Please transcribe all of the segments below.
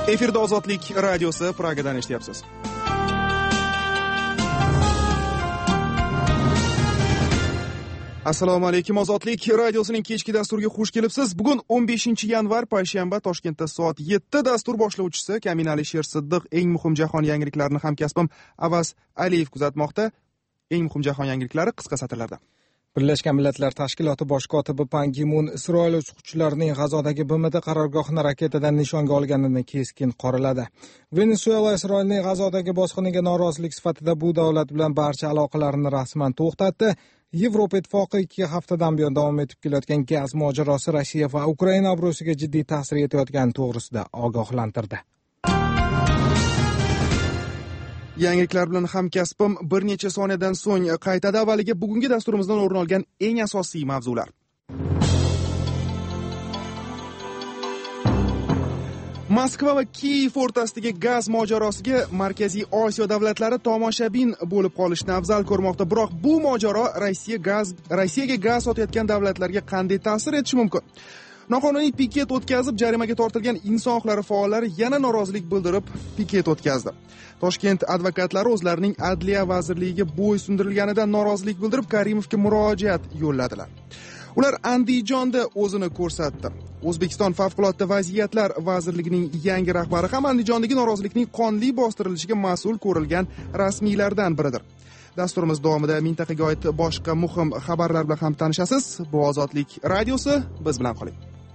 Efirda Ozodlik radiosi, Pragadan eshityapsiz. Assalomu alaykum, Ozodlik radiosining kechki dasturiga xush kelibsiz. Bugun 15-yanvar payshanba, Toshkentda soat 7. Dastur boshlovchisi Kamin Alisher Siddiq. Eng muhim jahon yangiliklarini hamkasbim Avaz Aliyev kuzatmoqda. Eng muhim jahon yangiliklari qisqa satrlarda. Birlashgan Millatlar Tashkiloti bosh kotibi Pan Gi Mun Isroil uchuvchilarining G'azodagi BMT qarorgohini raketadan nishonga olganini keskin qoraladi. Venesuela Isroilning G'azodagi bosqiniga norozilik sifatida bu davlat bilan barcha aloqalarini rasman to'xtatdi. Yevropa Ittifoqi 2 haftadan buyon davom etib kelayotgan gaz mojarosi Rossiya va Ukraina obro'siga jiddiy ta'sir etayotgani to'g'risida ogohlantirdi. Yangiliklar bilan hamkasbim bir necha soniyadan so'ng qaytadi. Avvaliga bugungi dasturimizdan o'rin olgan eng asosiy mavzular. Moskva va Kiyev o'rtasidagi gaz mojarosiga Markaziy Osiyo davlatlari tomoshabin bo'lib qolishni afzal ko'rmoqda. Biroq bu mojaro Rossiyaga gaz sotayotgan davlatlarga qanday ta'sir etishi mumkin? Noqonuniy piket o'tkazib jarimaga tortilgan inson huquqlari faollari yana norozilik bildirib piket o'tkazdi. Toshkent advokatlari o'zlarining Adliya vazirligiga bo'ysundirilganidan norozilik bildirib Karimovga murojaat yo'lladilar. Ular Andijonda o'zini ko'rsatdi. O'zbekiston Favqulodda vaziyatlar vazirligining yangi rahbari ham Andijondagi norozilikning qonli bostirilishiga mas'ul ko'rilgan rasmiylardan biridir. Dasturimiz davomida mintaqaga oid boshqa muhim xabarlar bilan ham tanishasiz. Bu Ozodlik radiosi, biz bilan qoling.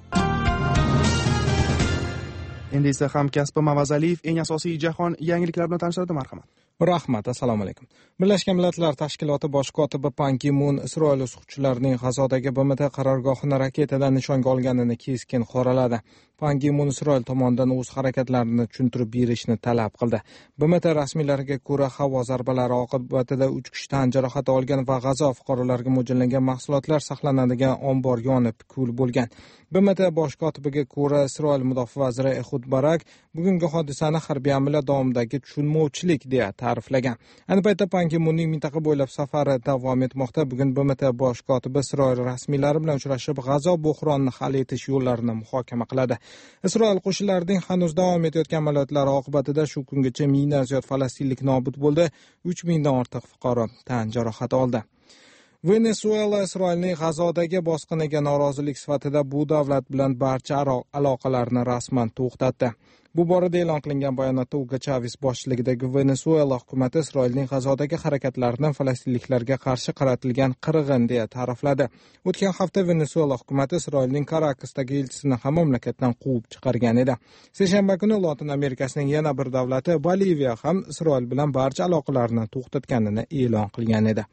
Endi esa hamkasbim Avaz Aliyev eng asosiy jahon yangiliklari bilan tanishtiradi, marhamat. Rahmat, assalomu alaykum. Birlashgan Millatlar Tashkiloti bosh kotibi Pan Gi Mun Isroil uchuvchilarining G'azodagi BMT qarorgohini raketadan nishonga olganini keskin qoraladi. Pan Gi Mun Isroil tomonidan o'z harakatlarini tushuntirib berishni talab qildi. BMT rasmiylariga ko'ra, havo zarbalari oqibatida 3 kishi tan jarohati olgan va G'azo fuqarolariga mo'ljallangan mahsulotlar saqlanadigan ombor yonib kul bo'lgan. BMT bosh kotibiga ko'ra, Isroil mudofaa vaziri Ehud Barak bugungi hodisani harbiy amaliyot davomidagi tushunmovchilik deya ta'riflagan. Ayni paytda Pan Gi Munning mintaqa bo'ylab safari davom etmoqda. Bugun BMT bosh kotibi Isroil rasmiylari bilan uchrashib, G'azo bo'hronini hal etish yo'llarini muhokama qiladi. Isroil qo'shinlarining hanuz davom etayotgan amaliyotlari oqibatida shu kungacha mingdan ziyod falastinlik nobud bo'ldi. 3000 dan ortiq fuqaro tan jarohati oldi. Venesuela Isroilning G'azodagi bosqiniga norozilik sifatida bu davlat bilan barcha aloqalarni rasman to'xtatdi. Bu borada e'lon qilingan bayonotda Hugo Chavez boshchiligidagi Venesuela hukumati Isroilning G'azodagi harakatlarini falastinliklarga qarshi qaratilgan qirg'in deya ta'rifladi. O'tgan hafta Venesuela hukumati Isroilning Karakasdagi elchisini ham mamlakatdan quvib chiqargan edi. Seshanba kuni Lotin Amerikasining yana bir davlati Boliviya ham Isroil bilan barcha aloqalarni to'xtatganini e'lon qilgan edi.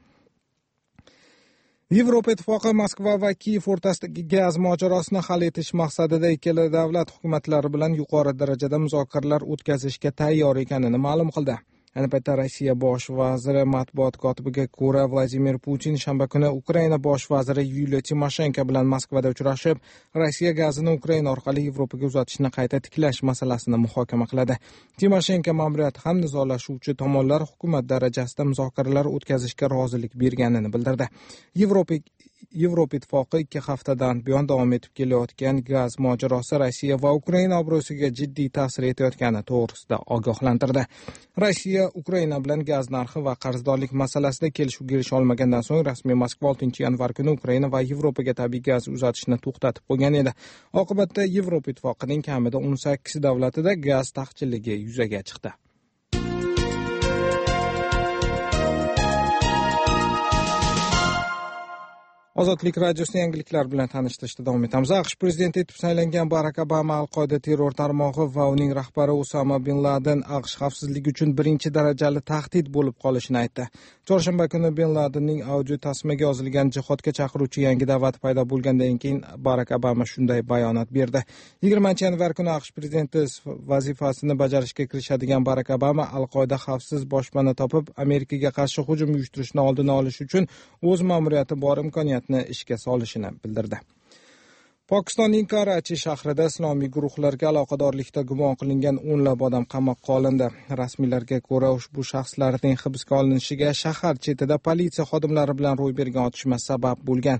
Yevropa Ittifoqi Moskva va Kiyev o'rtasidagi gaz mojarosini hal etish maqsadida ikkala davlat hukumatlari bilan yuqori darajada muzokaralar o'tkazishga tayyor ekanini ma'lum qildi. Ayni paytda Rossiya bosh vaziri matbuot kotibiga ko'ra, Vladimir Putin shanba kuni Ukraina bosh vaziri Yuliya Timoshenko bilan Moskvada uchrashib, Rossiya gazini Ukraina orqali Yevropaga uzatishni qayta tiklash masalasini muhokama qiladi. Timoshenko ma'muriyati ham nizolashuvchi tomonlar hukumat darajasida muzokaralar o'tkazishga rozilik berganini bildirdi. Yevropa Ittifoqi 2 haftadan buyon davom etib kelayotgan gaz mojarosi Rossiya va Ukraina obro'siga jiddiy ta'sir etayotgani to'g'risida ogohlantirdi. Rossiya Ukraina bilan gaz narxi va qarzdorlik masalasida kelishuvga erisha olmagandan so'ng rasmiy Moskva 6-yanvar kuni Ukraina va Yevropaga tabiiy gaz uzatishni to'xtatib qo'ygan edi. Oqibatda Yevropa Ittifoqining kamida 18 davlatida gaz taqchilligi yuzaga chiqdi. Ozodlik radiosi yangiliklar bilan tanishtirishda davom etamiz. AQSh prezidenti etib saylangan Barak Obama Al-Qoida terror tarmog'i va uning rahbari Osama bin Laden AQSh xavfsizligi uchun birinchi darajali tahdid bo'lib qolishini aytdi. Chorshanba kuni bin Ladenning audio tasmaga yozilgan jihodga chaqiruvchi yangi da'vat paydo bo'lgandan keyin Barak Obama shunday bayonot berdi. 20-yanvar kuni AQSh prezidenti vazifasini bajarishga kirishadigan Barak Obama Al-Qoida xavfsiz boshpana topib, Amerikaga qarshi hujum uyushtirishni oldini olish uchun o'z ma'muriyati bor imkoniyatni ishga solishini bildirdi. Pokistonning Karachi shahrida islomiy guruhlarga aloqadorlikda gumon qilingan o'nlab odam qamoqqa olindi. Rasmiylarga ko'ra, ushbu shaxslarning hibsga olinishiga shahar chetida politsiya xodimlari bilan ro'y bergan otishma sabab bo'lgan.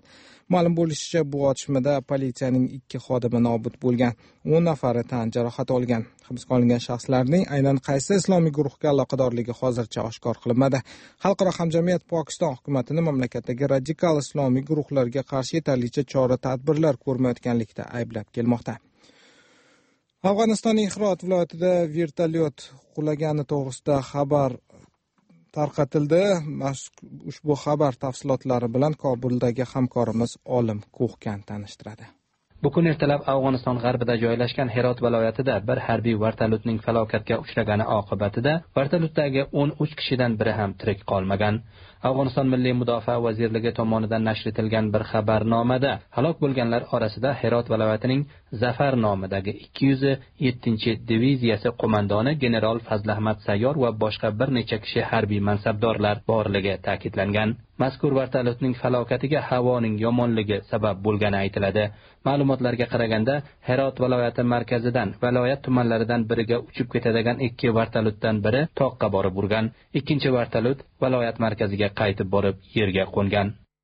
Ma'lum bo'lishicha, bu otishmada politsiyaning 2 xodimi nobud bo'lgan, 10 nafari tan jarohati olgan. Hibsga olingan shaxslarning aynan qaysi islomiy guruhga aloqadorligi hozircha oshkor qilinmadi. Xalqaro hamjamiyat Pokiston hukumatini mamlakatdagi radikal islomiy guruhlarga qarshi yetarlicha chora-tadbirlar ko'rmayotganlikda ayblab kelmoqda. Afg'onistonning Hirot viloyatida vertolyot qulagani to'g'risida xabar tarqatildi. Ushbu xabar tafsilotlari bilan Kobuldagi hamkorimiz Olim Ko'hkan tanishtiradi. Bugun ertalab Afg'oniston g'arbida joylashgan Hirot viloyatida bir harbiy vertolyotning falokatga uchragani oqibatida vertolyotdagi 13 kishidan biri ham tirik qolmagan. Afg'oniston Milliy mudofaa vazirligi tomonidan nashr etilgan bir xabarnomada halok bo'lganlar orasida Hirot viloyatining Zafar nomidagi 207-diviziyasi qo'mondoni general Fazlahmad Sayyor va boshqa bir necha kishi harbiy mansabdorlar borligi ta'kidlangan. Mazkur vertolyotning falokatiga havoning yomonligi sabab bo'lgani aytiladi. Ma'lumotlarga qaraganda, Hirot viloyati markazidan viloyat tumanlaridan biriga uchib ketadigan 2 vertolyotdan biri toqqa borib urgan. Ikkinchi vertolyot viloyat markaziga qaytib borib yerga qo'ngan.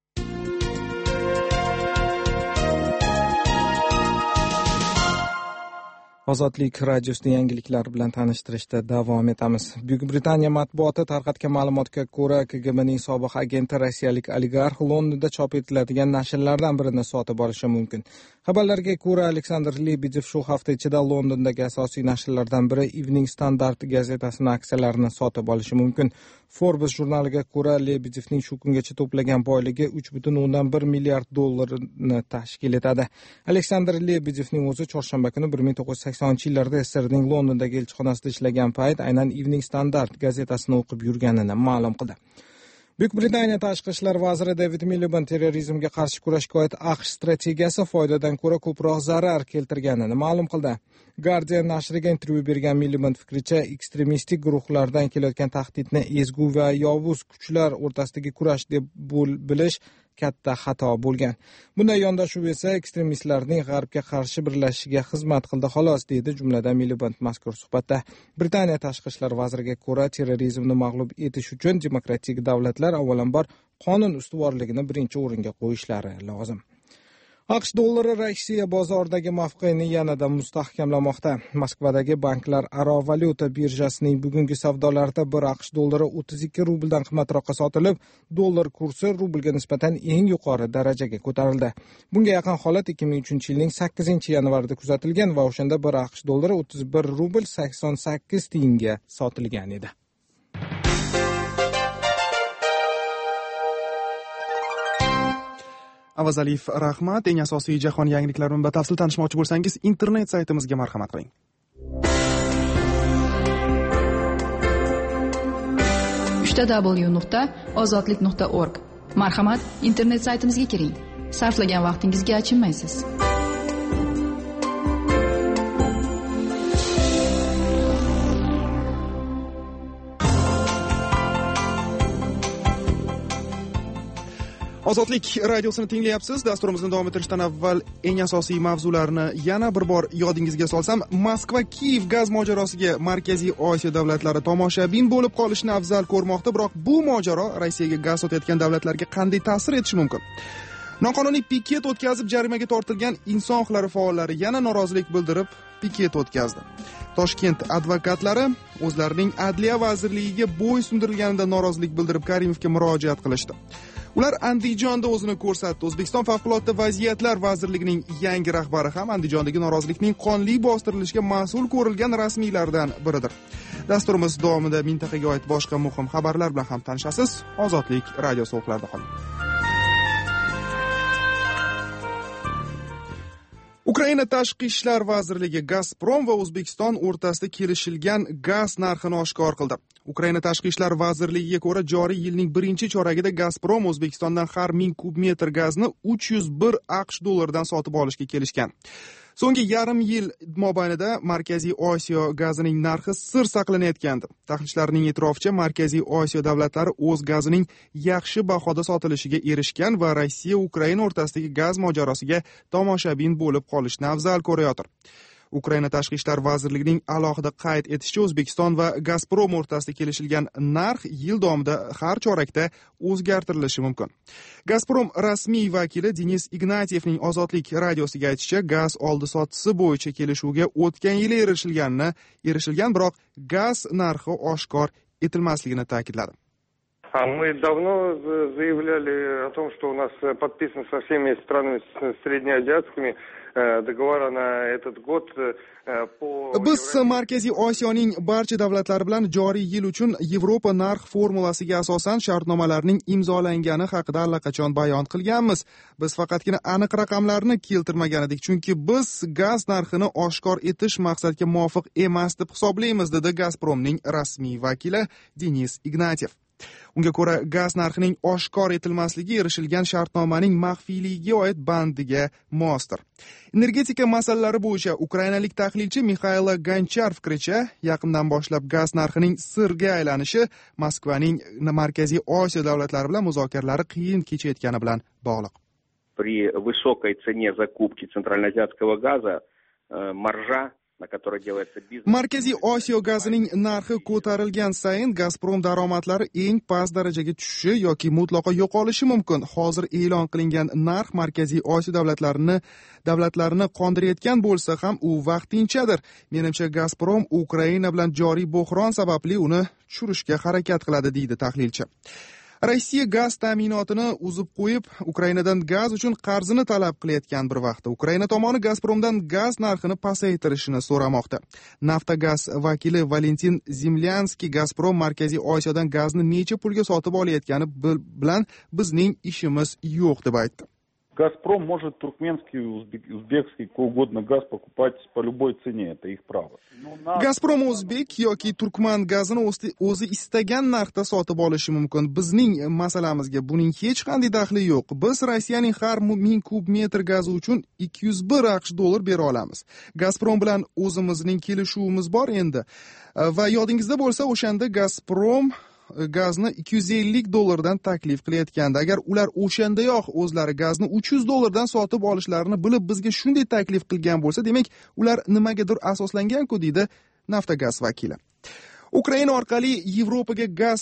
Ozodlik radiosida yangiliklar bilan tanishtirishda davom etamiz. Buyuk Britaniya matbuoti tarqatgan ma'lumotga ko'ra, KGBning sobiq agenti rossiyalik oligarx Londonda chop etiladigan nashrlardan birini sotib olishi mumkin. Xabarlarga ko'ra, Aleksandr Lebedev shu hafta ichida Londondagi asosiy nashrlardan biri Evening Standard gazetasining aksiyalarini sotib olishi mumkin. Forbes jurnaliga ko'ra, Lebedevning shu kungacha to'plagan boyligi 3,1 milliard dollarni tashkil etadi. Aleksandr Lebedevning o'zi chorshanba kuni 1980-yillarda SSRning Londondagi elchixonasida ishlagan payt aynan Evening Standard gazetasini o'qib yurganini ma'lum qildi. Buyuk Britaniya tashqi ishlar vaziri David Miliband terrorizmga qarshi kurashga oid AQSh strategiyasi foydadan ko'ra ko'proq zarar keltirganini ma'lum qildi. Guardian nashriga intervyu bergan Miliband fikricha, ekstremistik guruhlardan kelayotgan tahdidni ezgu va yovuz kuchlar o'rtasidagi kurash deb bilish katta xato bo'lgan. Bunday yondashuv esa ekstremistlarning g'arbga qarshi birlashishiga xizmat qildi xolos, deydi jumladan Miliband mazkur suhbatda. Britaniya tashqi ishlar vaziriga ko'ra, terrorizmni mag'lub etish uchun demokratik davlatlar avvalambor qonun ustuvorligini birinchi o'ringa qo'yishlari lozim. AQSh dollari Rossiya bozoridagi mavqeini yanada mustahkamlamoqda. Moskvadagi banklar aro valyuta birjasining bugungi savdolarida bir AQSh dollari 32 rubldan qimmatroqqa sotilib, dollar kursi rublga nisbatan eng yuqori darajaga ko'tarildi. Bunga yaqin holat 2003-yilning 8-yanvarida kuzatilgan va o'shanda bir AQSh dollari 31 rubl 88 tiyinga sotilgan edi. Avazaliyev, rahmat. Eng asosiy jahon yangiliklari bilan batafsil tanishmoqchi bo'lsangiz, internet saytimizga marhamat qiling. www.ozodlik.org. Marhamat, internet saytimizga kiring. Sarflagan vaqtingizga achinmaysiz. Ozodlik radiosini tinglayapsiz. Dasturimizni davom ettirishdan avval eng asosiy mavzularni yana bir bor yodingizga solsam, Moskva-Kiyev gaz mojarosiga Markaziy Osiyo davlatlari tomoshabin bo'lib qolishni afzal ko'rmoqda, biroq bu mojaro Rossiyaga gaz sotayotgan davlatlarga qanday ta'sir etishi mumkin? Noqonuniy piket o'tkazib jarimaga tortilgan inson huquqlari faollari yana norozilik bildirib piket o'tkazdi. Toshkent advokatlari o'zlarining Adliya vazirligiga bo'ysundirilganida norozilik bildirib Karimovga murojaat qilishdi. Ular Andijonda o'zini ko'rsatdi. O'zbekiston Favqulodda vaziyatlar vazirligining yangi rahbari ham Andijondagi norozilikning qonli bostirilishiga mas'ul ko'rilgan rasmiylardan biridir. Dasturimiz davomida mintaqaga oid boshqa muhim xabarlar bilan ham tanishasiz. Ozodlik radio so'qlarida qoling. Ukraina tashqi ishlar vazirligi Gazprom va O'zbekiston o'rtasida kelishilgan gaz narxini oshkor qildi. Ukraina tashqi ishlar vazirligiga ko'ra, joriy yilning birinchi choragida Gazprom O'zbekistondan har 1000 kub metr gazni 301 AQSh dollaridan sotib olishga kelishgan. So'nggi yarim yil mobaynida Markaziy Osiyo gazining narxi sir saqlanayotgandi. Tahlilchilarning e'tiroficha, Markaziy Osiyo davlatlari o'z gazining yaxshi bahoda sotilishiga erishgan va Rossiya Ukraina o'rtasidagi gaz mojarosiga tomoshabin bo'lib qolishni afzal ko'rayotir. Ukraina Tashqi ishlar vazirligining alohida qayd etishicha, O'zbekiston va Gazprom o'rtasida kelishilgan narx yil davomida har chorakda o'zgartirilishi mumkin. Gazprom rasmiy vakili Denis Ignatievning Ozodlik radiosiga aytishicha, gaz oldi-sotisi bo'yicha kelishuvga o'tgan yili erishilgan, biroq gaz narxi oshkor etilmasligini ta'kidladi. Мы давно заявляли о том, что у нас подписаны со всеми странами среднеазиатскими договора на этот год по... Biz Markaziy Osiyoning barcha davlatlari bilan joriy yil uchun Yevropa narx formulasiga asosan shartnomalarning imzolangani haqida allaqachon bayon qilganmiz. Biz faqatgina aniq raqamlarni keltirmagan edik, chunki biz gaz narxini oshkor etish maqsadga muvofiq emas deb hisoblaymiz, dedi Gazpromning rasmiy vakili Denis Ignatiev. Unga ko'ra, gaz narxining oshkor etilmasligi erishilgan shartnomaning maxfiyligiga oid bandiga mosdir. Energetika masalalari bo'yicha ukrainalik tahlilchi Mixail Ganchar fikricha, yaqindan boshlab gaz narxining sirga aylanishi Moskvaning Markaziy Osiyo davlatlari bilan muzokaralari qiyin kechayotgani bilan bog'liq. При высокой цене закупки центральноазиатского газа маржа, на которой делается бизнес. Markaziy Osiyo gazining narxi ko'tarilgan sayin Gazprom daromadlari eng past darajaga tushishi yoki mutlaqo yo'qolishi mumkin. Hozir e'lon qilingan narx Markaziy Osiyo davlatlarini qondirayotgan bo'lsa ham u vaqtinchadir. Menimcha Gazprom Ukraina bilan joriy bo'hron sababli uni tushirishga harakat qiladi, deydi tahlilchi. Rossiya gaz ta'minotini uzib qo'yib, Ukrainadan gaz uchun qarzini talab qilayotgan bir vaqtda Ukraina tomoni Gazpromdan gaz narxini pasaytirishini so'ramoqda. Naftogaz vakili Valentin Zimlyanskiy Gazprom Markaziy Osiyodan gazni necha pulga sotib olayotgani bilan bizning ishimiz yo'q deb aytdi. Газпром может туркменский, узбекский, какой угодно газ покупать по любой цене, это их право. Gazprom o'zbek yoki turkman gazini o'zi istagan narxda sotib olishi mumkin. Bizning masalamizga buning hech qanday daxli yo'q. Biz Rossiyaning har 1000 kub metr gazi uchun 201 AQSh dollar bera olamiz. Gazprom bilan o'zimizning kelishuvimiz bor endi. Va yodingizda bo'lsa, o'shanda Gazprom gazni 250 dollardan taklif qilayotgandi. Agar ular o'shandayoq o'zlari gazni 300 dollardan sotib olishlarini bilib bizga shunday taklif qilgan bo'lsa, demak, ular nimagadir asoslangan-ku, deydi Naftogaz vakili. Ukraina orqali Yevropaga gaz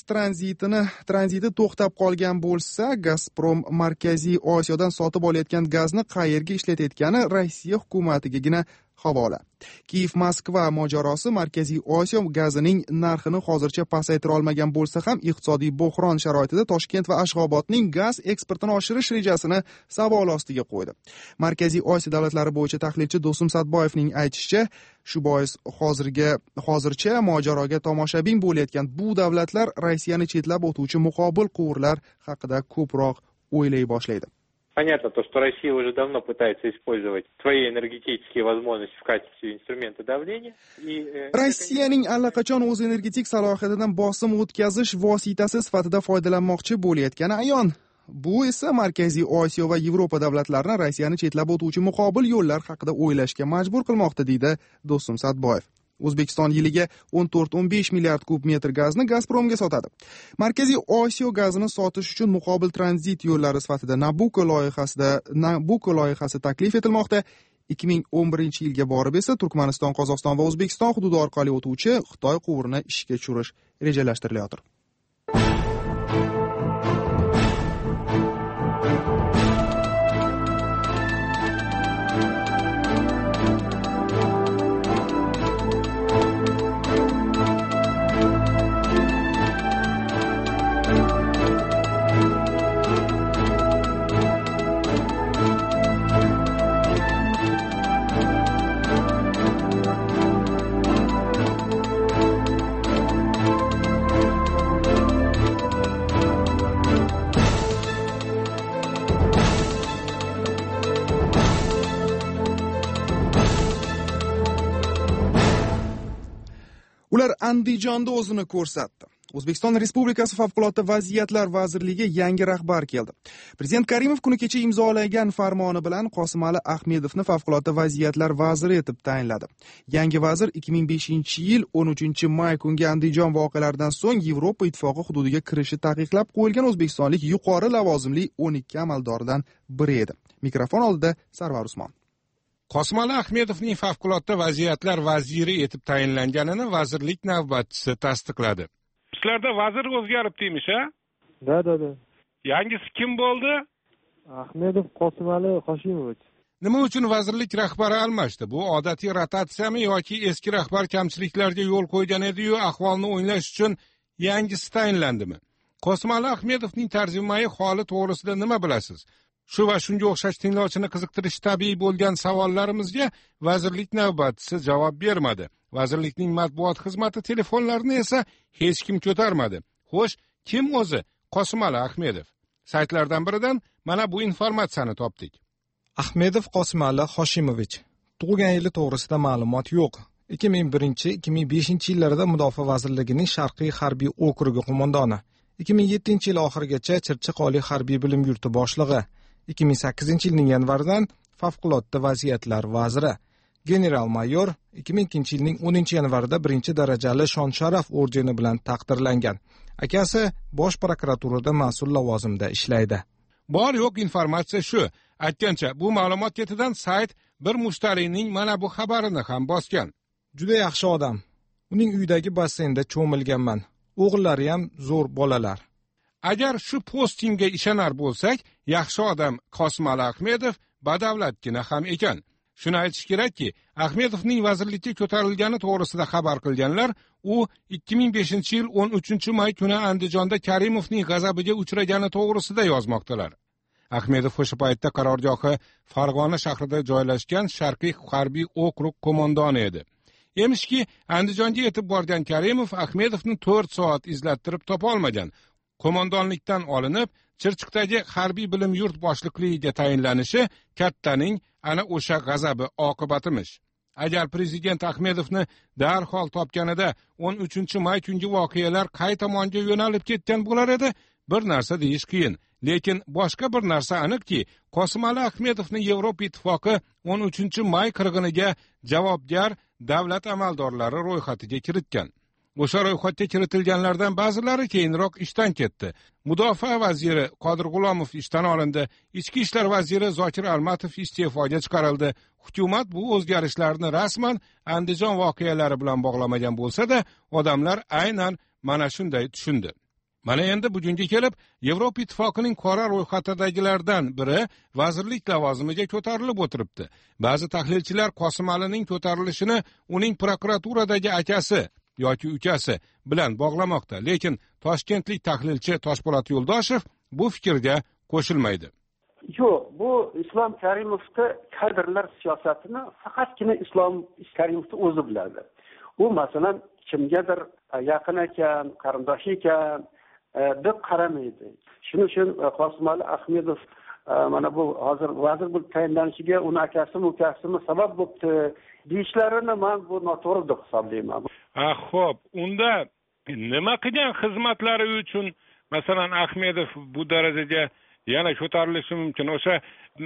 tranziti to'xtab qolgan bo'lsa, Gazprom Markaziy Osiyodan sotib olayotgan gazni qayerga ishlatayotgani Rossiya hukumatigagina havola. Kiev-Moskva mojarosi Markaziy Osiyo gazining narxini hozircha pasaytira olmagan bo'lsa ham, iqtisodiy bo'hron sharoitida Toshkent va Ashxobodning gaz eksportini oshirish rejasini savol ostiga qo'ydi. Markaziy Osiyo davlatlari bo'yicha tahlilchi Do'stum Satboyevning aytishicha, shu bois hozircha mojaroga tomoshabin bo'layotgan bu davlatlar Rossiyani chetlab o'tuvchi muqobil quvurlar haqida ko'proq o'ylay boshlaydi. Понятно, что Россия уже давно пытается использовать свои энергетические возможности в качестве инструмента давления. Rossiyaning allaqachon o'z energetik salohiyatidan bosim o'tkazish vositasi sifatida foydalanmoqchi bo'layotgani ayon. Bu esa Markaziy Osiyo va Yevropa davlatlarini Rossiyani chetlab o'tuvchi muqobil yo'llar haqida o'ylashga majbur qilmoqda, deydi Do'stum Satboyev. O'zbekiston yiliga 14-15 milliard kub metr gazni Gazpromga sotadi. Markaziy Osiyo gazini sotish uchun muqobil tranzit yo'llari sifatida Nabucco loyihasi taklif etilmoqda. 2011-yilga borib esa Turkmaniston, Qozog'iston va O'zbekiston hududi orqali o'tuvchi Xitoy quvurini ishga tushirish rejalashtirilyapti. Ular Andijonda o'zini ko'rsatdi. O'zbekiston Respublikasi Favqulodda vaziyatlar vazirligiga yangi rahbar keldi. Prezident Karimov kuni kecha imzolagan farmoni bilan Qosimali Ahmedovni Favqulodda vaziyatlar vaziri etib tayinladi. Yangi vazir 2005-yil 13-may kungi Andijon voqealaridan so'ng Yevropa Ittifoqi hududiga kirishi taqiqlab qo'yilgan o'zbekistonlik yuqori lavozimli 12 amaldordan biri edi. Mikrofon oldida Sarvar Usmon. Qosimali Ahmedovning favqulodda vaziyatlar vaziri etib tayinlanganini vazirlik navbatchisi tasdiqladi. Sizlarda vazir o'zgaribdimish, ha? Da. Yangisi kim bo'ldi? Ahmedov Qosimali Hoshimovich. Nima uchun vazirlik rahbari almashdi? Bu odatiy rotatsiyami yoki eski rahbar kamchiliklarga yo'l qo'ygan edi-yu ahvolni o'nglash uchun yangisi tayinlandimi? Qosimali Ahmedovning tarjimai holi to'g'risida nima bilasiz? Shu va shunga o'xshash tinglovchini qiziqtirishi tabiiy bo'lgan savollarimizga vazirlik navbatchisi javob bermadi. Vazirlikning matbuot xizmati telefonlarini esa hech kim ko'tarmadi. Xo'sh, kim o'zi Qosimali Ahmedov? Saytlardan biridan mana bu informatsiyani topdik. Ahmedov Qosimali Hoshimovich. Tug'ilgan yili to'g'risida ma'lumot yo'q. 2001-2005 yillarda Mudofaa vazirligining Sharqiy harbiy okrugi qo'mondoni. 2007 yil oxirigacha Chirchiq oliy harbiy bilim yurti boshlig'i. 2008 yilning yanvaridan favqulodda vaziyatlar vaziri. General-mayor 2002 yilning 10 yanvarida 1-darajali shon-sharaf ordeni bilan taqdirlangan. Akasi bosh prokuraturada mas'ul lavozimda ishlaydi. Bor yo'q informatsiya shu. Aytgancha, bu ma'lumot ketidan sayt bir mushtariyning mana bu xabarini ham bosgan. Juda yaxshi odam. Uning uyidagi basseynda cho'milganman. O'g'illari ham zo'r bolalar. Agar shu postingga ishonar bo'lsak, yaxshi odam Qosimali Ahmedov badavlatgina ham ekan. Shuni aytish kerakki, Ahmedovning vazirlikka ko'tarilgani to'g'risida xabar qilganlar, u 2005-yil 13-may kuni Andijonda Karimovning g'azabiga uchragani to'g'risida yozmoqdalar. Ahmedov o'sha paytda qarorgohi Farg'ona shahrida joylashgan Sharqiy harbiy okrug qo'mondoni edi. Emishki, Andijonga yetib borgan Karimov Ahmedovni 4 soat izlattirib topa olmagan. Qo'mondonlikdan olinib, Chirchiqdagi harbiy bilim yurt boshliqligiga tayinlanishi kattaning ana o'sha g'azabi oqibatimish. Agar prezident Ahmedovni darhol topganida 13-may kungi voqealar qay tomonga yo'nalib ketgan bo'lar edi, bir narsa deyish qiyin. Lekin boshqa bir narsa aniqki, Qosimali Ahmedovni Yevropa ittifoqi 13-may qirg'iniga javobgar davlat amaldorlari ro'yxatiga kiritgan. O'sha ro'yxatga kiritilganlardan ba'zilari keyinroq ishdan ketdi. Mudofaa vaziri Qodir G'ulomov ishdan olindi, Ichki ishlar vaziri Zokir Almatov iste'foga chiqarildi. Hukumat bu o'zgarishlarni rasman Andijon voqealari bilan bog'lamagan bo'lsa-da, odamlar aynan mana shunday tushundi. Mana endi bugunga kelib, Yevropa ittifoqining qora ro'yxatidagilardan biri vazirlik lavozimiga ko'tarilib o'tiribdi. Ba'zi tahlilchilar Qosimalining ko'tarilishini uning prokuraturadagi akasi yoki ukasi bilan bog'lamoqda, lekin toshkentlik tahlilchi Toshpo'lat Yo'ldoshev bu fikrga qo'shilmaydi. Yo'q, bu Islom Karimovning kadrlar siyosatini faqatgina Islom Karimovning o'zi biladi. U masalan kimgadir yaqin ekan, qarindosh ekan deb qaramaydi. Shuning uchun Qosimali Ahmedov mana bu hozir vazir bo'lib tayinlanishiga uni akasimi, ukasimi sabab bo'libdi deyishlarini men bu noto'g'ri deb hisoblayman. Xo'p, unda nima qilgan xizmatlari uchun masalan Ahmedov bu darajaga yana ko'tarilishi mumkin? O'sha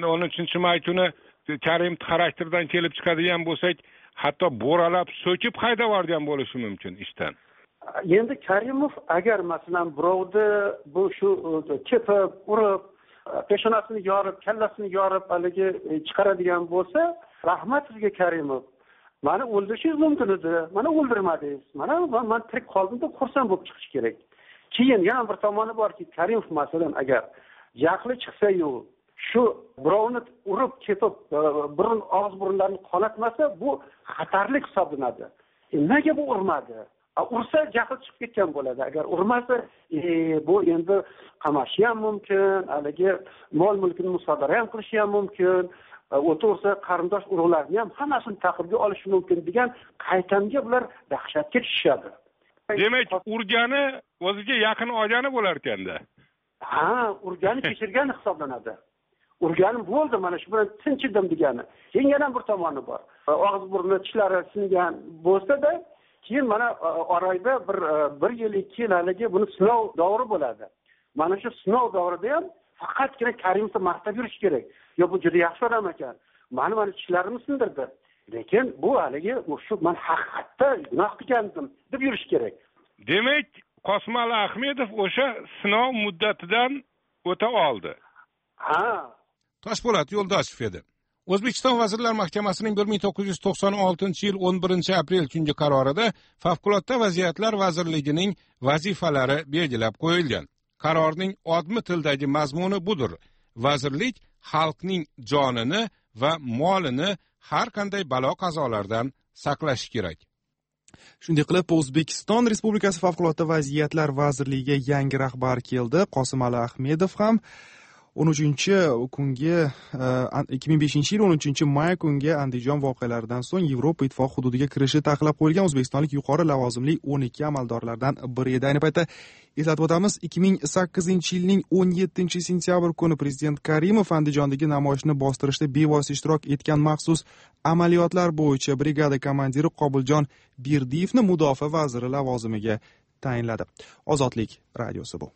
13-may kuni Karim xarakterdan kelib chiqadigan bo'lsak, hatto bo'ralab so'kib haydab yuborgan bo'lishi mumkin ishdan. Endi Karimov agar masalan birovni bu shu tepib, urib, peshonasini yorib, kallasini yorib haligi chiqaradigan bo'lsa, rahmat sizga Karimov. Meni o'ldirishingiz mumkin edi. Mana o'ldirmadingiz. Mana men tirik qoldim deb xursand bo'lib chiqish kerak. Keyin yana bir tomoni borki, Karimov masalan agar jahli chiqsa-yu, shu birovni urib ketib, burun og'iz burunlarini qonatmasa, bu xatarlik hisoblanadi. Nega bu urmadi? Ursa jahli chiqib ketgan bo'ladi. Agar urmasa, bu endi qamashi ham mumkin, haligi mol mulkini musodara ham qilishi ham mumkin. O'tirsa qarindosh urug'larni ham hammasini ta'qibga olishi mumkin degan qaytamga bular dahshatga tushishadi. Demak, urgani o'ziga yaqin olgani bo'lar ekanda. Ha, urgani kechirgani hisoblanadi. Urganim bo'ldi, mana shu bilan tinchidim degani. Keyin yana bir tomoni bor. Og'iz burni tishlari singan bo'lsa-da, keyin mana orayda bir yil, 2 yil haligi buni sinov davri bo'ladi. Mana shu sinov davrida ham faqatgina Karimovni maqtab yurish kerak. Yo, bu juda yaxshi odam ekan. Mana tishlarimni sindirdi. Lekin bu haligi shu men haqiqatda gunoh qilgandim deb yurish kerak. Demak, Qosimali Ahmedov o'sha sinov muddatidan o'ta oldi. Ha. Toshpo'lat Yo'ldoshev edi. O'zbekiston Vazirlar Mahkamasining 1996-yil 11-aprel kungi qarorida Favqulodda vaziyatlar vazirligining vazifalari belgilab qo'yilgan. Qarorning odmi tildagi mazmuni budir. Vazirlik xalqning jonini va molini har qanday balo-qazolardan saqlashi kerak. Shunday qilib, O'zbekiston Respublikasi Favqulodda vaziyatlar vazirligiga yangi rahbar keldi. Qosimali Ahmedov ham 2005-yil 13-may kungi Andijon voqealaridan so'ng Yevropa Ittifoqi hududiga kirishi taqiqlab qo'yilgan o'zbekistonlik yuqori lavozimli 12 amaldorlardan biri edi. Ayni paytda eslatib o'tamiz, 2008-yilning 17-sentyabr kuni Prezident Karimov Andijondagi namoyishni bostirishda bevosita ishtirok etgan maxsus amaliyotlar bo'yicha brigada komandiri Qobiljon Berdiyevni mudofaa vaziri lavozimiga tayinladi. Ozodlik radiosi bu.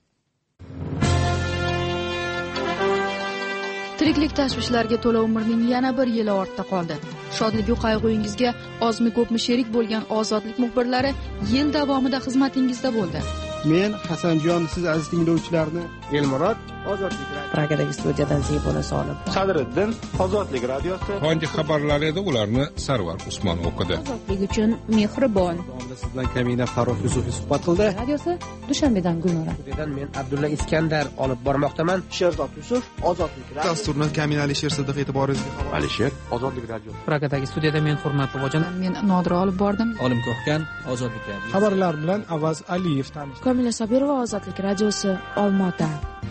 Tiriklik tashvishlariga to'la umrning yana bir yili ortda qoldi. Shodligu qayg'ungizga ozmi ko'pmi sherik bo'lgan Ozodlik muxbirlari yil davomida xizmatingizda bo'ldi. Men Hasanjon, siz aziz tinglovchilarni Elmurod, Ozodlik radiosi. Pragadagi studiyadan Zebola Solim. Sadriddin, Ozodlik radiosi. Qanday xabarlar edi, ularni Sarvar Usmon o'qidi. Ozodlik uchun mehribon. Siz bilan Kamina Farruh Yusufiy suhbat qildi. Radiosi Dushanbedan Gulnora. Studiyadan men Abdulla Iskandar olib bormoqdaman. Sherzod Yusuf, Ozodlik radiosi. Dasturni Kamina Alisher Siddiq e'tiboringizga havola. Alisher, Ozodlik radiosi. Pragadagi studiyada men Hurmat Bobojon, Men Nodira olib bordim. Olim Ko'hkan, Ozodlik radiosi. Xabarlar bilan Avaz Aliyev tanishdi. Komila Sobirova, Ozodlik radiosi, Olmaota.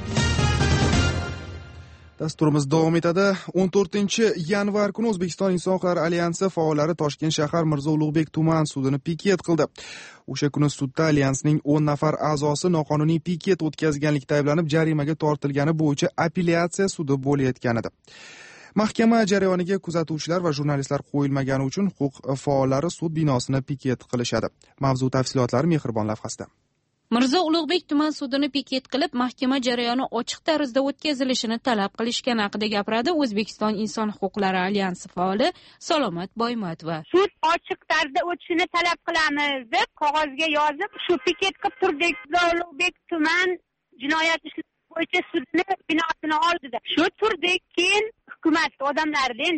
Dasturimiz davom etadi. 14-yanvar kuni O'zbekiston Inson huquqlari alyansi faollari Toshkent shahar Mirzo Ulug'bek tuman sudini piket qildi. O'sha kuni sudda alyansning 10 nafar a'zosi noqonuniy piket o'tkazganlikda ayblanib jarimaga tortilgani bo'yicha apellyatsiya sudi bo'layotgan edi. Mahkama jarayoniga kuzatuvchilar va jurnalistlar qo'yilmagani uchun huquq faollari sud binosini piket qilishadi. Mavzu tafsilotlari Mehribon lavhasida. Mirzo Ulug'bek tuman sudini piket qilib, mahkama jarayoni ochiq tarzda o'tkazilishini talab qilishgani haqida gapiradi O'zbekiston Inson huquqlari alyansi faoli Salomat Boymatova. Sud ochiq tarzda o'tishini talab qilamiz deb qog'ozga yozib, shu piket qilib turdik. Mirzo Ulug'bek tuman jinoyat ishlari bo'yicha sudni binosini oldida. Shu turdik, keyin hukumat odamlardan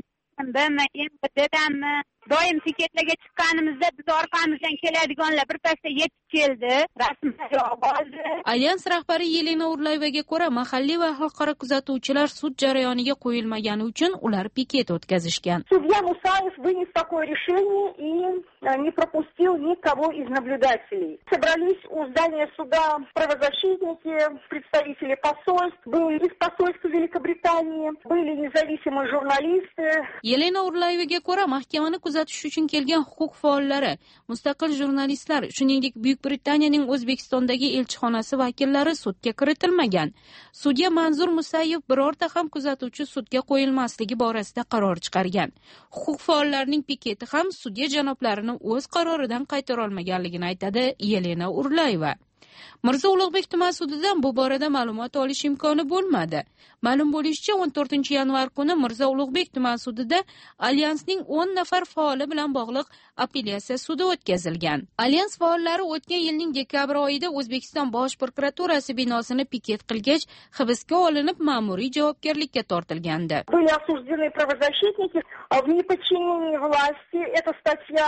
doim piketlarga chiqqanimizda biz orqamizdan keladiganlar birpasda yetib keldi. Rasmlar oldi. Alyans rahbari Yelena Urlayevaga ko'ra, mahalliy va xalqaro kuzatuvchilar sud jarayoniga qo'yilmagani uchun ular piket o'tkazishgan. Судья Мусаев вынес такое решение и не пропустил никого из наблюдателей. Собрались у здания суда правозащитники, представители посольств, были из посольства Великобритании, были независимые журналисты. Yelena Urlayevaga ko'ra, mahkamani kuzatish uchun kelgan huquq faollari, mustaqil jurnalistlar, shuningdek Buyuk Britaniyaning O'zbekistondagi elchixonasi vakillari sudga kiritilmagan. Sudya Manzur Musayev birorta ham kuzatuvchi sudga qo'yilmasligi borasida qaror chiqargan. Huquq faollarining piketi ham sudya janoblarini o'z qaroridan qaytara olmaganligini aytadi Yelena Urlayeva. Mirzo Ulug'bek tuman sudidan bu borada ma'lumot olish imkoni bo'lmadi. Ma'lum bo'lishicha, 14-yanvar kuni Mirzo Ulug'bek tuman sudida alyansning 10 nafar faoli bilan bog'liq apellyatsiya sudi o'tkazilgan. Alyans faollari o'tgan yilning dekabr oyida O'zbekiston Bosh prokuraturasi binosini piket qilgach, hibsga olinib ma'muriy javobgarlikka tortilgandi. Были осуждены правозащитники в неподчинении власти. Это статья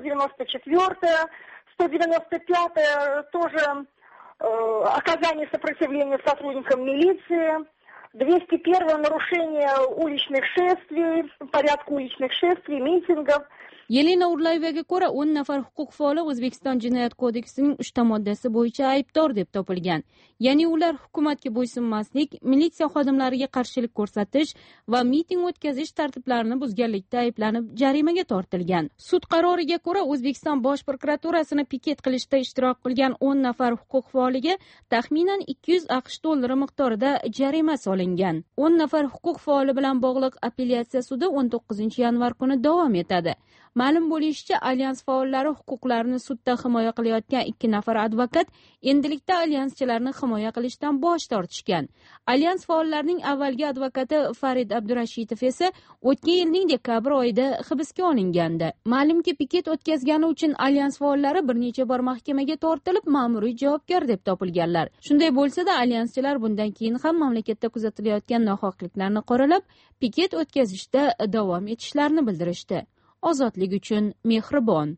194, 195 тоже оказание сопротивления сотрудникам милиции, 201 нарушение уличных шествий, порядка уличных шествий, митингов. Yelena Urlayevaga ko'ra 10 nafar huquq faoli O'zbekiston Jinoyat kodeksining 3 moddasi bo'yicha aybdor deb topilgan. Ya'ni ular hukumatga bo'ysunmaslik, militsiya xodimlariga qarshilik ko'rsatish va miting o'tkazish tartiblarini buzganlikda ayblanib jarimaga tortilgan. Sud qaroriga ko'ra O'zbekiston Bosh prokuraturasini piket qilishda ishtirok qilgan 10 nafar huquq faoliga taxminan 200 AQSh dollari miqdorida jarima solingan. 10 nafar huquq faoli bilan bog'liq apellyatsiya sudi 19-yanvar kuni davom etadi. Ma'lum bo'lishicha, alyans faollari huquqlarini sudda himoya qilayotgan 2 nafar advokat endilikda alyanschilarni himoya qilishdan bosh tortishgan. Alyans faollarining avvalgi advokati Farid Abdurashidov esa o'tgan yilning dekabr oyida hibsga olingandi. Ma'lumki, piket o'tkazgani uchun alyans faollari bir necha bor mahkamaga tortilib, ma'muriy javobgar deb topilganlar. Shunday bo'lsa-da, alyanschilar bundan keyin ham mamlakatda kuzatilayotgan nohaqliklarni qoralab, piket o'tkazishda davom etishlarini bildirishdi. Ozodlik uchun mehribon.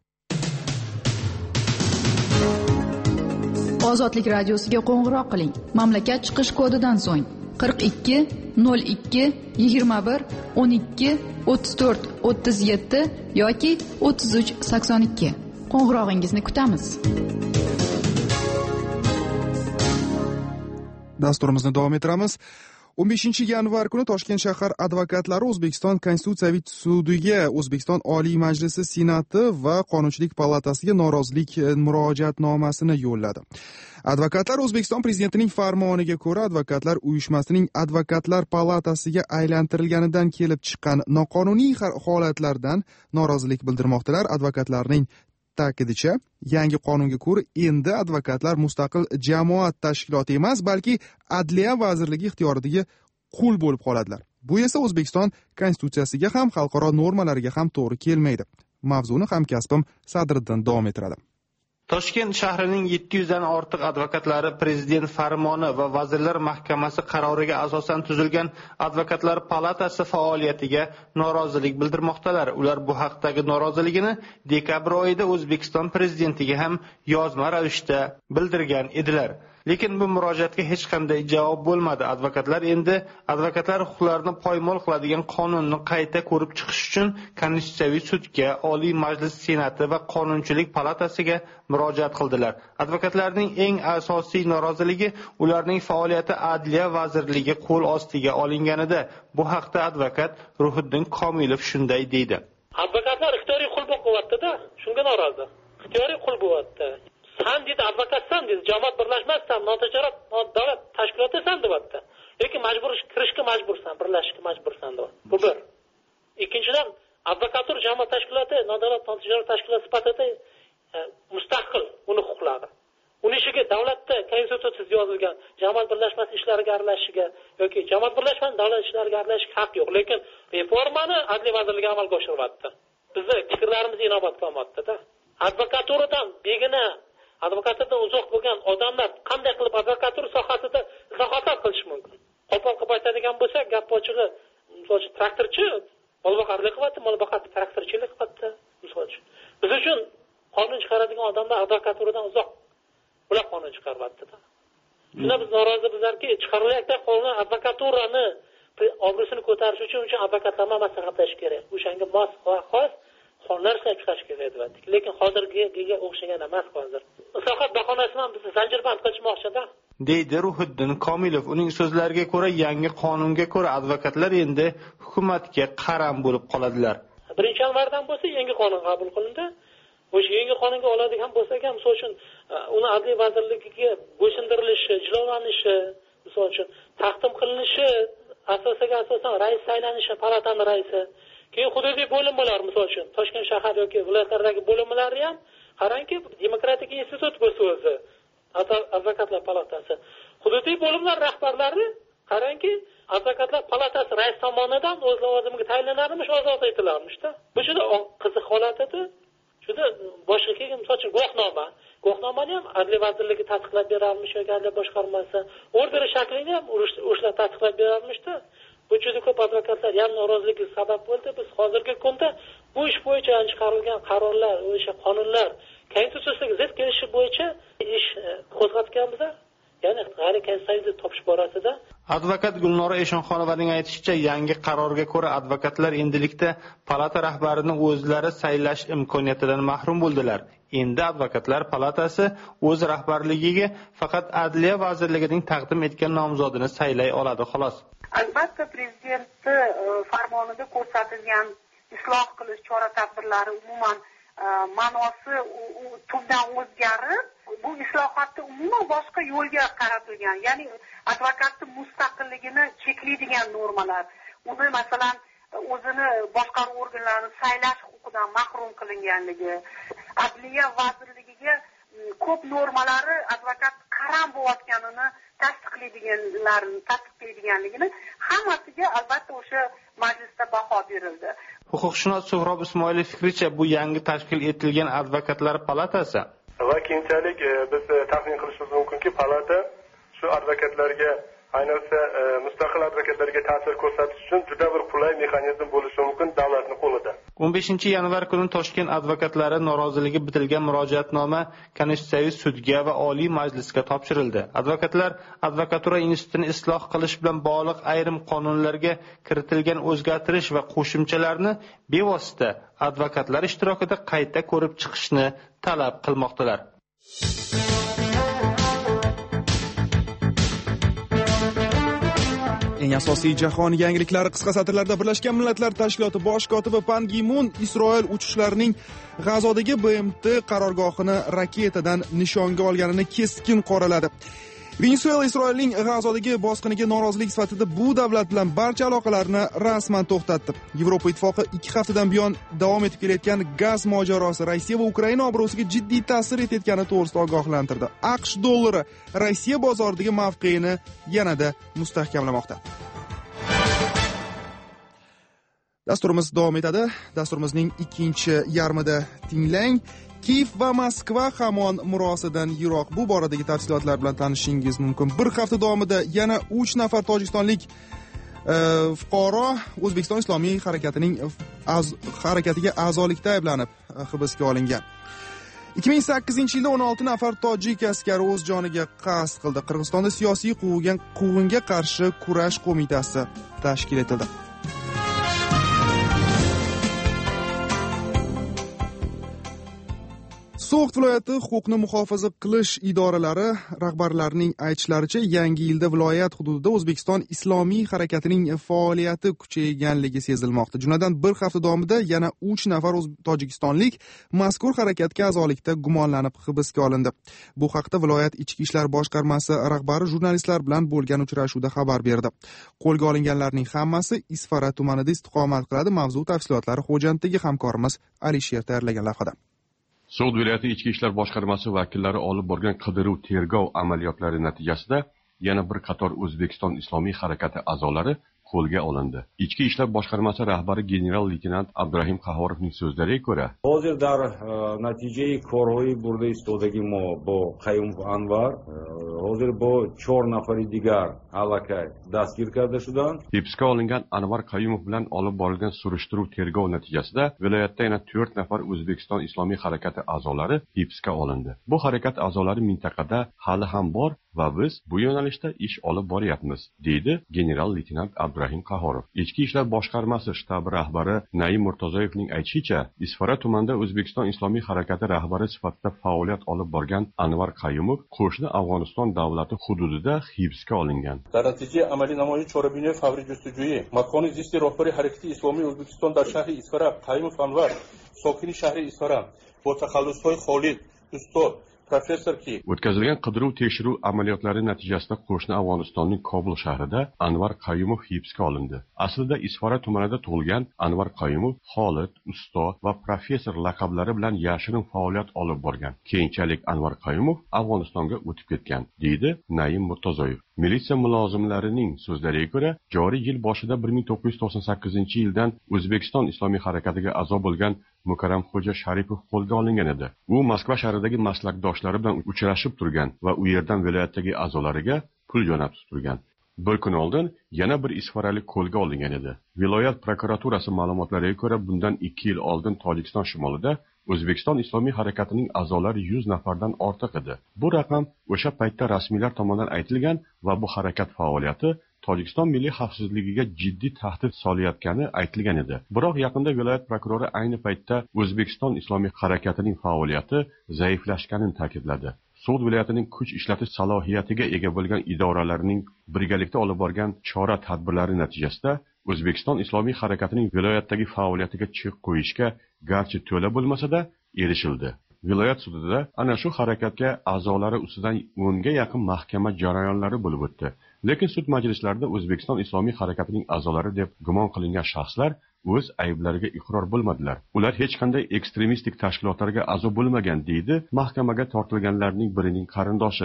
Ozodlik radiosiga qo'ng'iroq qiling. Mamlakat chiqish kodidan so'ng 42 02 21 12 34 37 yoki 33 82. Qo'ng'irog'ingizni kutamiz. Dasturimizni davom ettiramiz. 15-yanvar kuni Toshkent shahar advokatlari O'zbekiston Konstitutsiyaviy sudiga, O'zbekiston Oliy Majlisi Senati va Qonunchilik palatasiga norozilik murojaatnomasini yo'lladi. Advokatlar O'zbekiston prezidentining farmoniga ko'ra advokatlar uyushmasining advokatlar palatasiga aylantirilganidan kelib chiqqan noqonuniy holatlardan norozilik bildirmoqdalar. Advokatlarning ta'kidicha, yangi qonunga ko'ra endi advokatlar mustaqil jamoat tashkiloti emas, balki Adliya vazirligi ixtiyoridagi qul bo'lib qoladilar. Bu esa O'zbekiston konstitutsiyasiga ham, xalqaro normalariga ham to'g'ri kelmaydi. Mavzuni hamkasbim Sadriddin davom ettiradi. Toshkent shahrining 700 dan ortiq advokatlari prezident farmoni va vazirlar mahkamasi qaroriga asosan tuzilgan advokatlar palatasi faoliyatiga norozilik bildirmoqdalar. Ular bu haqdagi noroziligini dekabr oyida O'zbekiston prezidentiga ham yozma ravishda bildirgan edilar. Lekin bu murojaatga hech qanday javob bo'lmadi. Advokatlar endi advokatlar huquqlarini poymol qiladigan qonunni qayta ko'rib chiqish uchun Konstitutsiyaviy sudga, Oliy Majlis Senati va Qonunchilik palatasiga murojaat qildilar. Advokatlarning eng asosiy noroziligi ularning faoliyati Adliya vazirligi qo'l ostiga olinganida. Bu haqda advokat Ruhiddin Komilov shunday deydi. Advokatlar ixtiyoriy qul bo'lyapti-da, shunga norozi. Ixtiyoriy qul bo'lyapti. Sen dedi advokatsan dedi, jamoat birlashmasdan, notijorat davlat tashkilotisan deyapti. Lekin majbur kirishga majbursan, birlashishga majbursan deyapti. Bu bir. Ikkinchidan, advokatur jamoat tashkiloti, nodavlat notijorat tashkiloti sifatida mustaqil uni huquqlari. Uni ishiga davlatda konstitutsiyasiz yozilgan jamoat birlashmasi ishlariga aralashishiga yoki jamoat birlashmasi davlat ishlariga aralashishiga haq yo'q. Lekin reformani Adliya vazirligi amalga oshiryapti. Bizni fikrlarimiz inobatga olmoqda-da. Advokaturadan begina advokatdan uzoq bo'lgan odamlar qanday qilib advokatura sohasida islohotlar qilish mumkin? Qo'pol qilib aytadigan bo'lsak, gap ochig'i, misol uchun traktorchi molboqarlik qilyapti, molboqar traktorchilik qilyapti, misol uchun. Biz uchun qonun chiqaradigan odamlar advokaturadan uzoq ular qonun chiqaryapti-da. Shunda biz norozi bizlarki, chiqarilayotgan qonun advokaturani obro'sini ko'tarish uchun advokatlarga maslahatlash kerak. O'shanga mos va xos qonunlar chiqarish kerak deyapti. Lekin hozirgiga o'xshagan emas hozir. Islohot bahonasidan bizni zanjirband qilishmoqchi-da. deydi Ruhiddin Komilov. Uning so'zlariga ko'ra, yangi qonunga ko'ra advokatlar endi hukumatga qaram bo'lib qoladilar. 1-yanvardan bo'lsa yangi qonun qabul qilindi. O'sha yangi qonunga oladigan bo'lsak ham, misol uchun uni Adliya vazirligiga bo'ysundirilishi, jilolanishi, misol uchun taqdim qilinishi, asosiga asosan rais saylanishi, palataning raisi. Keyin hududiy bo'limlar, misol uchun Toshkent shahar yoki viloyatlardagi bo'limlar ham qarangki, demokratik institut bo'lsa o'zi, advokatlar palatasi. Hududiy bo'limlar rahbarlari qarangki, advokatlar palatasi rais tomonidan o'z lavozimiga tayinlanarmish, ozod etilarmish-da. Bu juda qiziq holat edi. Juda boshqa kelgan, misol uchun guvohnomani ham Adliya vazirligi tasdiqlab berarmish yoki Adliya boshqarmasi, order shaklini ham o'shalar tasdiqlab berarmish-da. Bu juda ko'p advokatlar ham noroziligi sabab bo'ldi. Biz hozirgi kunda bu ish bo'yicha chiqarilgan qarorlar, o'sha qonunlar konstitutsiyaga zid kelishi bo'yicha ish qo'zg'atganmiz. Ya'ni g'ayriy konstitutsiyaviy topish borasida. Advokat Gulnora Eshonxonovaning aytishicha, yangi qarorga ko'ra advokatlar endilikda palata rahbarini o'zlari saylash imkoniyatidan mahrum bo'ldilar. Endi advokatlar palatasi o'z rahbarligiga faqat Adliya vazirligining taqdim etgan nomzodini saylay oladi, xolos. Albatta, prezidentni farmonida ko'rsatilgan isloh qilish chora-tadbirlari umuman ma'nosi tubdan o'zgarib, bu islohotni umuman boshqa yo'lga qaratilgan. Ya'ni advokatning mustaqilligini cheklaydigan normalar. Uni masalan o'zini boshqaruv organlarini saylash huquqidan mahrum qilinganligi, Adliya vazirligiga ko'p normalari advokat qaram bo'layotganini tasdiqlaydiganligini hammasiga albatta o'sha majlisda baho berildi. Huquqshunos So'rob Ismoilov fikricha, bu yangi tashkil etilgan advokatlar palatasi va keyinchalik biz taxmin qilishimiz mumkinki, palata shu advokatlarga, ayniqsa mustaqil advokatlarga ta'sir ko'rsatish uchun juda bir qulay mexanizm bo'lishi mumkin davlatning qo'lida. 15 yanvar kuni Toshkent advokatlari noroziligi bitilgan murojaatnoma Konstitutsiyaviy sudga va Oliy Majlisga topshirildi. Advokatlar advokatura institutini isloh qilish bilan bog'liq ayrim qonunlarga kiritilgan o'zgartirish va qo'shimchalarni bevosita advokatlar ishtirokida qayta ko'rib chiqishni talab qilmoqdalar. Eng asosiy jahon yangiliklari qisqa satrlarda Birlashgan Millatlar Tashkiloti bosh kotibi Pan Gi Mun Isroil uchishlarining G'azodagi BMT qarorgohini raketadan nishonga olganini keskin qoraladi. Venesuela Isroilning G'azodagi bosqiniga norozilik sifatida bu davlat bilan barcha aloqalarni rasman to'xtatdi. Yevropa ittifoqi 2 haftadan buyon davom etib kelayotgan gaz mojarosi Rossiya va Ukraina obro'siga jiddiy ta'sir etayotgani to'g'risida ogohlantirdi. AQSh dollari Rossiya bozoridagi mavqeini yanada mustahkamlamoqda. Dasturimiz davom etadi. Dasturimizning ikkinchi yarmida tinglang. Kiev va Moskva hamon murosidan yiroq. Bu boradagi tafsilotlar bilan tanishishingiz mumkin. Bir hafta davomida yana 3 nafar tojikistonlik fuqaro O'zbekiston Islomiy harakatiga a'zolikda ayblanib hibsga olingan. 2008-yilda 16 nafar tojik askari o'z joniga qasd qildi. Qirg'izistonda siyosiy quvg'inga qarshi kurash qo'mitasi tashkil etildi. So'g'd viloyati huquqni muhofaza qilish idoralari rahbarlarining aytishlaricha, yangi yilda viloyat hududida O'zbekiston Islomiy harakatining faoliyati kuchayganligi sezilmoqda. Jumladan bir hafta davomida yana 3 nafar tojikistonlik mazkur harakatga a'zolikda gumonlanib hibsga olindi. Bu haqda viloyat ichki ishlar boshqarmasi rahbari jurnalistlar bilan bo'lgan uchrashuvda xabar berdi. Qo'lga olinganlarning hammasi Isfara tumanida istiqomat qiladi. Mavzu tafsilotlari Xo'jandagi hamkorimiz Alisher tayyorlagan lavhada. So'g'd viloyati ichki ishlar boshqarmasi vakillari olib borgan qidiruv tergov amaliyotlari natijasida yana bir qator O'zbekiston Islomiy harakati a'zolari qo'lga olindi. Ichki ishlar boshqarmasi rahbari general-leytenant Abdurahim Qahorovning so'zlariga ko'ra, hozir dar natijai koroi burada istodagi mo bo Qayumov Anvar hozir bo 4 nafari digar alakay dastgir karda shudan. Hibsga olingan Anvar Qayumov bilan olib borilgan surishtiruv tergov natijasida viloyatda yana 4 nafar O'zbekiston Islomiy harakati a'zolari hibsga olindi. Bu harakat a'zolari mintaqada hali ham bor va biz bu yo'nalishda ish olib boryapmiz, deydi general-leytenant Abdurahim Qahorov. Ichki ishlar boshqarmasi shtabi rahbari Naim Murtazoyevning aytishicha, Isfara tumanida O'zbekiston Islomiy harakati rahbari sifatida faoliyat olib borgan Anvar Qayumov qo'shni Afg'oniston davlati hududida hibsga olingan. در نتیجه عملی نمایی چهاربینی فوری جستجویی مکان زیست راهبر حرکت اسلامی ازبکستان در شهر اسفاره قیوم انور ساکن شهر اسفاره با تخلص‌های خالد استاد professor ki o'tkazilgan qidiruv tekshiruv amaliyotlari natijasida qo'shni Afg'onistonning Kobul shahrida Anvar Qayumov hibsga olindi. Aslida Isfara tumanida tug'ilgan Anvar Qayumov Xolid, Ustoz va professor laqablari bilan yashirin faoliyat olib borgan. Keyinchalik Anvar Qayumov Afg'onistonga o'tib ketgan, deydi Naim Murtazoyev. Militsiya mulozimlarining so'zlariga ko'ra, joriy yil boshida 1998-yildan O'zbekiston Islomiy harakatiga a'zo bo'lgan Mukarramxo'ja Sharipov qo'lga olingan edi. U Moskva shahridagi maslakdoshlari bilan uchrashib turgan va u yerdan viloyatdagi a'zolariga pul jo'natib turgan. Bir kun oldin yana bir isfaralik qo'lga olingan edi. Viloyat prokuraturasi ma'lumotlariga ko'ra, bundan 2 yil oldin Tojikiston shimolida O'zbekiston Islomiy harakatining a'zolari 100 nafardan ortiq edi. Bu raqam o'sha paytda rasmiylar tomonidan aytilgan va bu harakat faoliyati Tojikiston milliy xavfsizligiga jiddiy tahdid solayotgani aytilgan edi. Biroq yaqinda viloyat prokurori ayni paytda O'zbekiston Islomiy harakatining faoliyati zaiflashganini ta'kidladi. So'g'd viloyatining kuch ishlatish salohiyatiga ega bo'lgan idoralarning birgalikda olib borgan chora-tadbirlari natijasida O'zbekiston Islomiy harakatining viloyatdagi faoliyatiga chek qo'yishga garchi to'la bo'lmasa-da erishildi. Viloyat sudida ana shu harakatga a'zolari ustidan 10 ga yaqin mahkama jarayonlari bo'lib o'tdi. Lekin sud majlislarida O'zbekiston Islomiy harakatining a'zolari deb gumon qilingan shaxslar o'z ayblariga iqror bo'lmadilar. Ular hech qanday ekstremistik tashkilotlarga a'zo bo'lmagan, deydi mahkamaga tortilganlarning birining qarindoshi.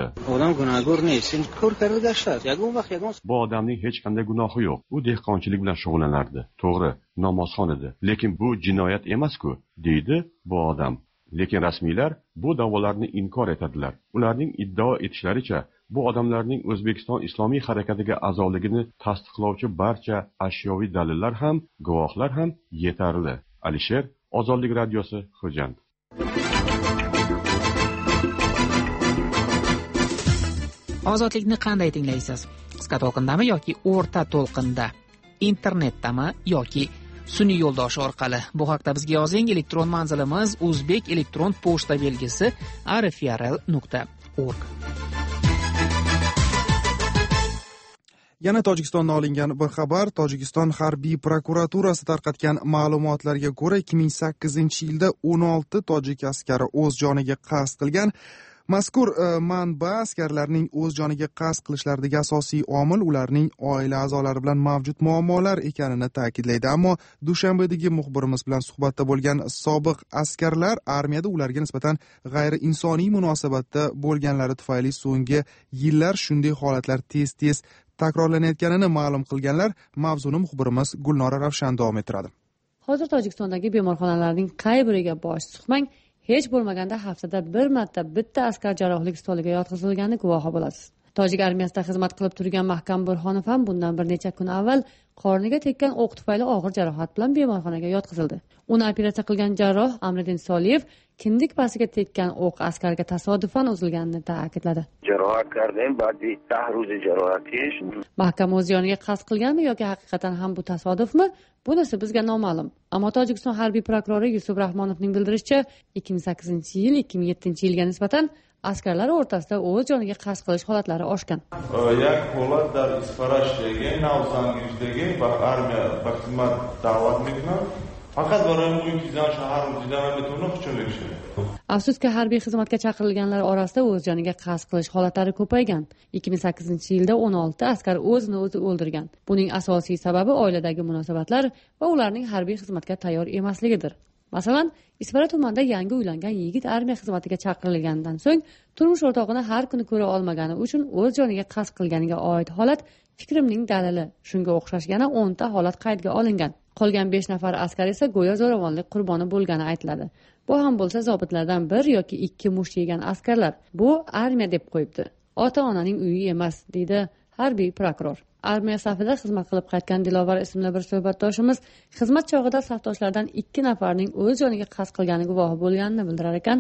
Bu odamning hech qanday gunohi yo'q. U dehqonchilik bilan shug'ullanardi. To'g'ri, namozxon edi. Lekin bu jinoyat emas-ku, deydi bu odam. Lekin rasmiylar bu da'volarni inkor etadilar. Ularning iddao etishlaricha, bu odamlarning O'zbekiston Islomiy harakatiga a'zoligini tasdiqlovchi barcha ashyoviy dalillar ham, guvohlar ham yetarli. Alisher, Ozodlik radiosi, Xo'jand. Ozodlikni qanday tinglaysiz? Qisqa to'lqindami yoki o'rta to'lqinda? Internetdami yoki sun'iy yo'ldosh orqali? Bu haqda bizga yozing. Elektron manzilimiz o'zbek elektron pochta belgisi rfrl.org. Yana Tojikistondan olingan bir xabar. Tojikiston harbiy prokuraturasi tarqatgan ma'lumotlarga ko'ra 2008-yilda 16 tojik askari o'z joniga qasd qilgan. Mazkur manba askarlarning o'z joniga qasd qilishlaridagi asosiy omil ularning oila a'zolari bilan mavjud muammolar ekanini ta'kidlaydi. Ammo Dushanbedagi muxbirimiz bilan suhbatda bo'lgan sobiq askarlar armiyada ularga nisbatan g'ayri insoniy munosabatda bo'lganlari tufayli so'nggi yillar shunday holatlar tez-tez takrorlanayotganini ma'lum qilganlar. Mavzuni muxbirimiz Gulnora Ravshan davom ettiradi. Hozir Tojikistondagi bemorxonalarning qay biriga bosh suqmang, hech bo'lmaganda haftada bir marta bitta askar jarrohlik stoliga yotqizilgani guvohi bo'lasiz. Tojik armiyasida xizmat qilib turgan Mahkam Burxonov ham bundan bir necha kun avval qorniga tekkan o'q tufayli og'ir jarohat bilan bemorxonaga yotqizildi. Uni operatsiya qilgan jarroh Amriddin Soliyev kindik pasiga tekkan o'q askarga tasodifan uzilganini ta'kidladi. Jarohat kardem, ba'di 10 ro'z jarohatish. Mahkam o'z joniga qasd qilganmi yoki haqiqatan ham bu tasodifmi? Bunisi bizga noma'lum. Ammo Tojikiston harbiy prokurori Yusuf Rahmonovning bildirishicha, 2008-yil, 2007-yilga nisbatan askarlar o'rtasida o'z joniga qasd qilish holatlari oshgan. Yak holat dar isfarashdagi, Navzangijdagi va armiya xizmat da'vat etgan. Faqat baribir Muytizan shahar jinoyatini huquqlashdi. Afsuski, harbiy xizmatga chaqirilganlar orasida o'z joniga qasd qilish holatlari ko'paygan. 2008-yilda 16 askar o'zini o'zi o'ldirgan. Buning asosiy sababi oiladagi munosabatlar va ularning harbiy xizmatga tayyor emasligidir. Masalan, Isfara tumanida yangi uylangan yigit armiya xizmatiga chaqirilgandan so'ng turmush o'rtog'ini har kuni ko'ra olmagani uchun o'z joniga qasd qilganiga oid holat fikrimning dalili. Shunga o'xshash yana 10 ta holat qaydga olingan. Qolgan 5 nafar askar esa go'yo zo'ravonlik qurboni bo'lgani aytiladi. Bu ham bo'lsa zobitlardan bir yoki 2 musht yegan askarlar. Bu armiya deb qo'yibdi. Ota-onaning uyi emas, deydi harbiy prokuror. Armiya safida xizmat qilib qaytgan Dilovar ismli bir suhbatdoshimiz xizmat chog'ida safdoshlardan 2 nafarning o'z joniga qasd qilgani guvohi bo'lganini bildirar ekan.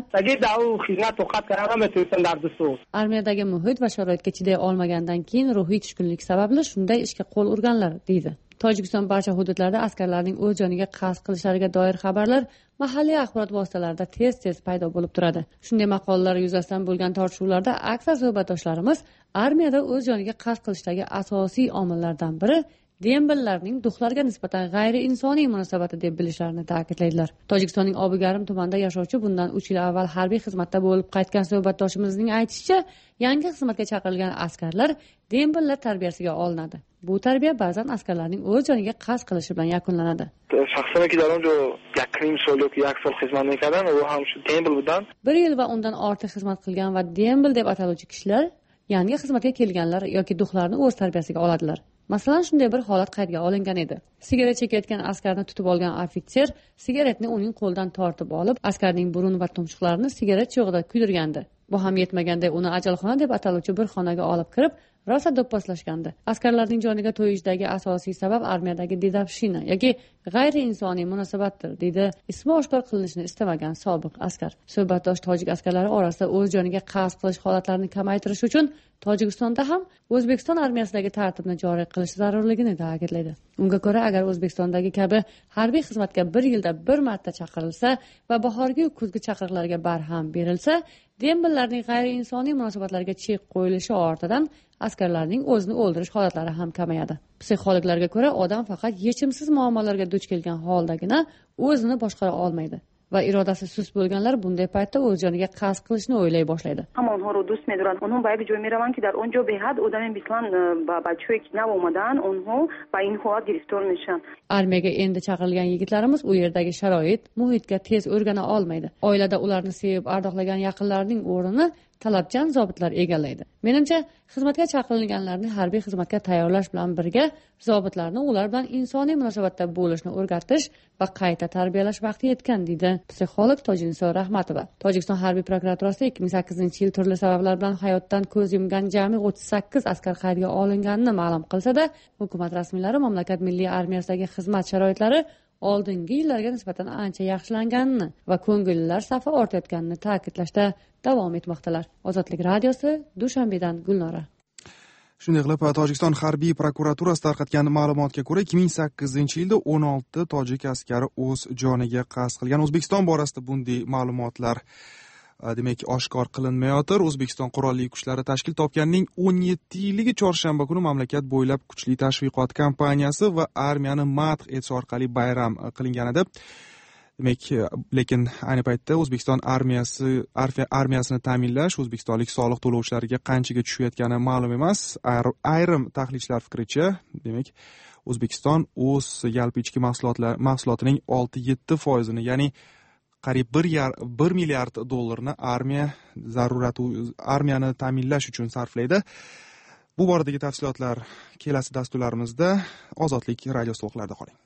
Armiyadagi muhit va sharoitga chiday olmagandan keyin ruhiy tushkunlik sababli shunday ishga qo'l urganlar, deydi. Tojikiston barcha hududlarda askarlarning o'z joniga qasd qilishlariga doir xabarlar mahalliy axborot vositalarida tez-tez paydo bo'lib turadi. Shunday maqolalar yuzasidan bo'lgan tortishuvlarda aksar suhbatdoshlarimiz armiyada o'z joniga qasd qilishdagi asosiy omillardan biri dembillarning duxlarga nisbatan g'ayri insoniy munosabati deb bilishlarini ta'kidlaydilar. Tojikistonning Obigarim tumanida yashovchi bundan 3 yil avval harbiy xizmatda bo'lib qaytgan suhbatdoshimizning aytishicha, yangi xizmatga chaqirilgan askarlar dembillar tarbiyasiga olinadi. Bu tarbiya ba'zan askarlarning o'z joniga qasd qilishi bilan yakunlanadi. Shaxsan ki در اونجا یک سال yoki 1 سال xizmat qilgan, u ham shu dembil bilan 1 yil va undan ortiq xizmat qilgan va dembil deb ataluvchi kishilar yangi xizmatga kelganlar yoki duxlarni o'z tarbiyasiga oladilar. Masalan, shunday bir holat qaydga olingan edi. Sigaret chekayotgan askarni tutib olgan ofitser sigaretni uning qo'lidan tortib olib, askarning burun va tumshuqlarini sigaret cho'g'ida kuydirgandi. Bu ham yetmaganda uni ajalxona deb ataluvchi bir xonaga olib kirib, rosa do'pposlashgandi. Askarlarning joniga to'yishdagi asosiy sabab armiyadagi didapshina yoki g'ayri insoniy munosabatdir, deydi ismi oshkor qilinishini istamagan sobiq askar. Suhbatdosh tojik askarlari orasida o'z joniga qasd qilish holatlarini kamaytirish uchun Tojikistonda ham O'zbekiston armiyasidagi tartibni joriy qilish zarurligini ta'kidlaydi. Unga ko'ra, agar O'zbekistondagi kabi harbiy xizmatga 1 yilda 1 marta chaqirilsa va bahorgi va kuzgi chaqiriqlarga barham berilsa, dembillarning g'ayri insoniy munosabatlarga chek qo'yilishi ortidan askarlarning o'zini o'ldirish holatlari ham kamayadi. Psixologlarga ko'ra, odam faqat yechimsiz muammolarga duch kelgan holdagina o'zini boshqara olmaydi. va irodasi sust bo'lganlar bunday paytda o'z joniga qasd qilishni o'ylay boshlaydi. Hamma onho do'st می‌دارن. اونها به یک جای میروند که در اونجا به حد آدم مثلا بچه‌ای که نوآمدن اونها با این حالت گرفتار میشن. Armiyaga endi chaqirilgan yigitlarimiz u yerdagi sharoit, muhitga tez o'rgana olmaydi. Oilada ularni sevib ardoqlagan yaqinlarining o'rnini talabchan zobitlar egallaydi. Menimcha, xizmatga chaqirilganlarni harbiy xizmatga tayyorlash bilan birga zobitlarni ular bilan insoniy munosabatda bo'lishni o'rgatish va qayta tarbiyalash vaqti yetgan, deydi psixolog Tojinso Rahmatova. Tojikiston harbiy prokuraturasi 2008-yil turli sabablar bilan hayotdan ko'z yumgan jami 38 askar qaydga olinganini ma'lum qilsa-da, hukumat rasmiylari mamlakat milliy armiyasidagi xizmat sharoitlari oldingi yillarga nisbatan ancha yaxshilanganini va ko'ngillilar safi ortayotganini ta'kidlashda davom etmoqdalar. Ozodlik radiosi, Dushanbedan Gulnora. Shunday qilib, Tojikiston harbiy prokuraturasi tarqatgan ma'lumotga ko'ra, 2008-yilda 16 tojik askari o'z joniga qasd qilgan. O'zbekiston borasida bunday ma'lumotlar demak oshkor qilinmayotir. O'zbekiston qurolli kuchlari tashkil topganining 17-yilligi chorshanba kuni mamlakat bo'ylab kuchli tashviqot kampaniyasi va armiyani madh etish orqali bayram qilingan edi. Demak, lekin ayni paytda O'zbekiston armiyasini ta'minlash o'zbekistonlik soliq to'lovchilariga qanchaga tushayotgani ma'lum emas. Ayrim tahlilchilar fikricha, demak, O'zbekiston o'z yalpi ichki mahsulotining 6-7%, ya'ni qariyb 1 milliard dollarni armiyani ta'minlash uchun sarflaydi. Bu boradagi tafsilotlar kelasi dasturlarimizda. Ozodlik radio to'lqinlarida qoling.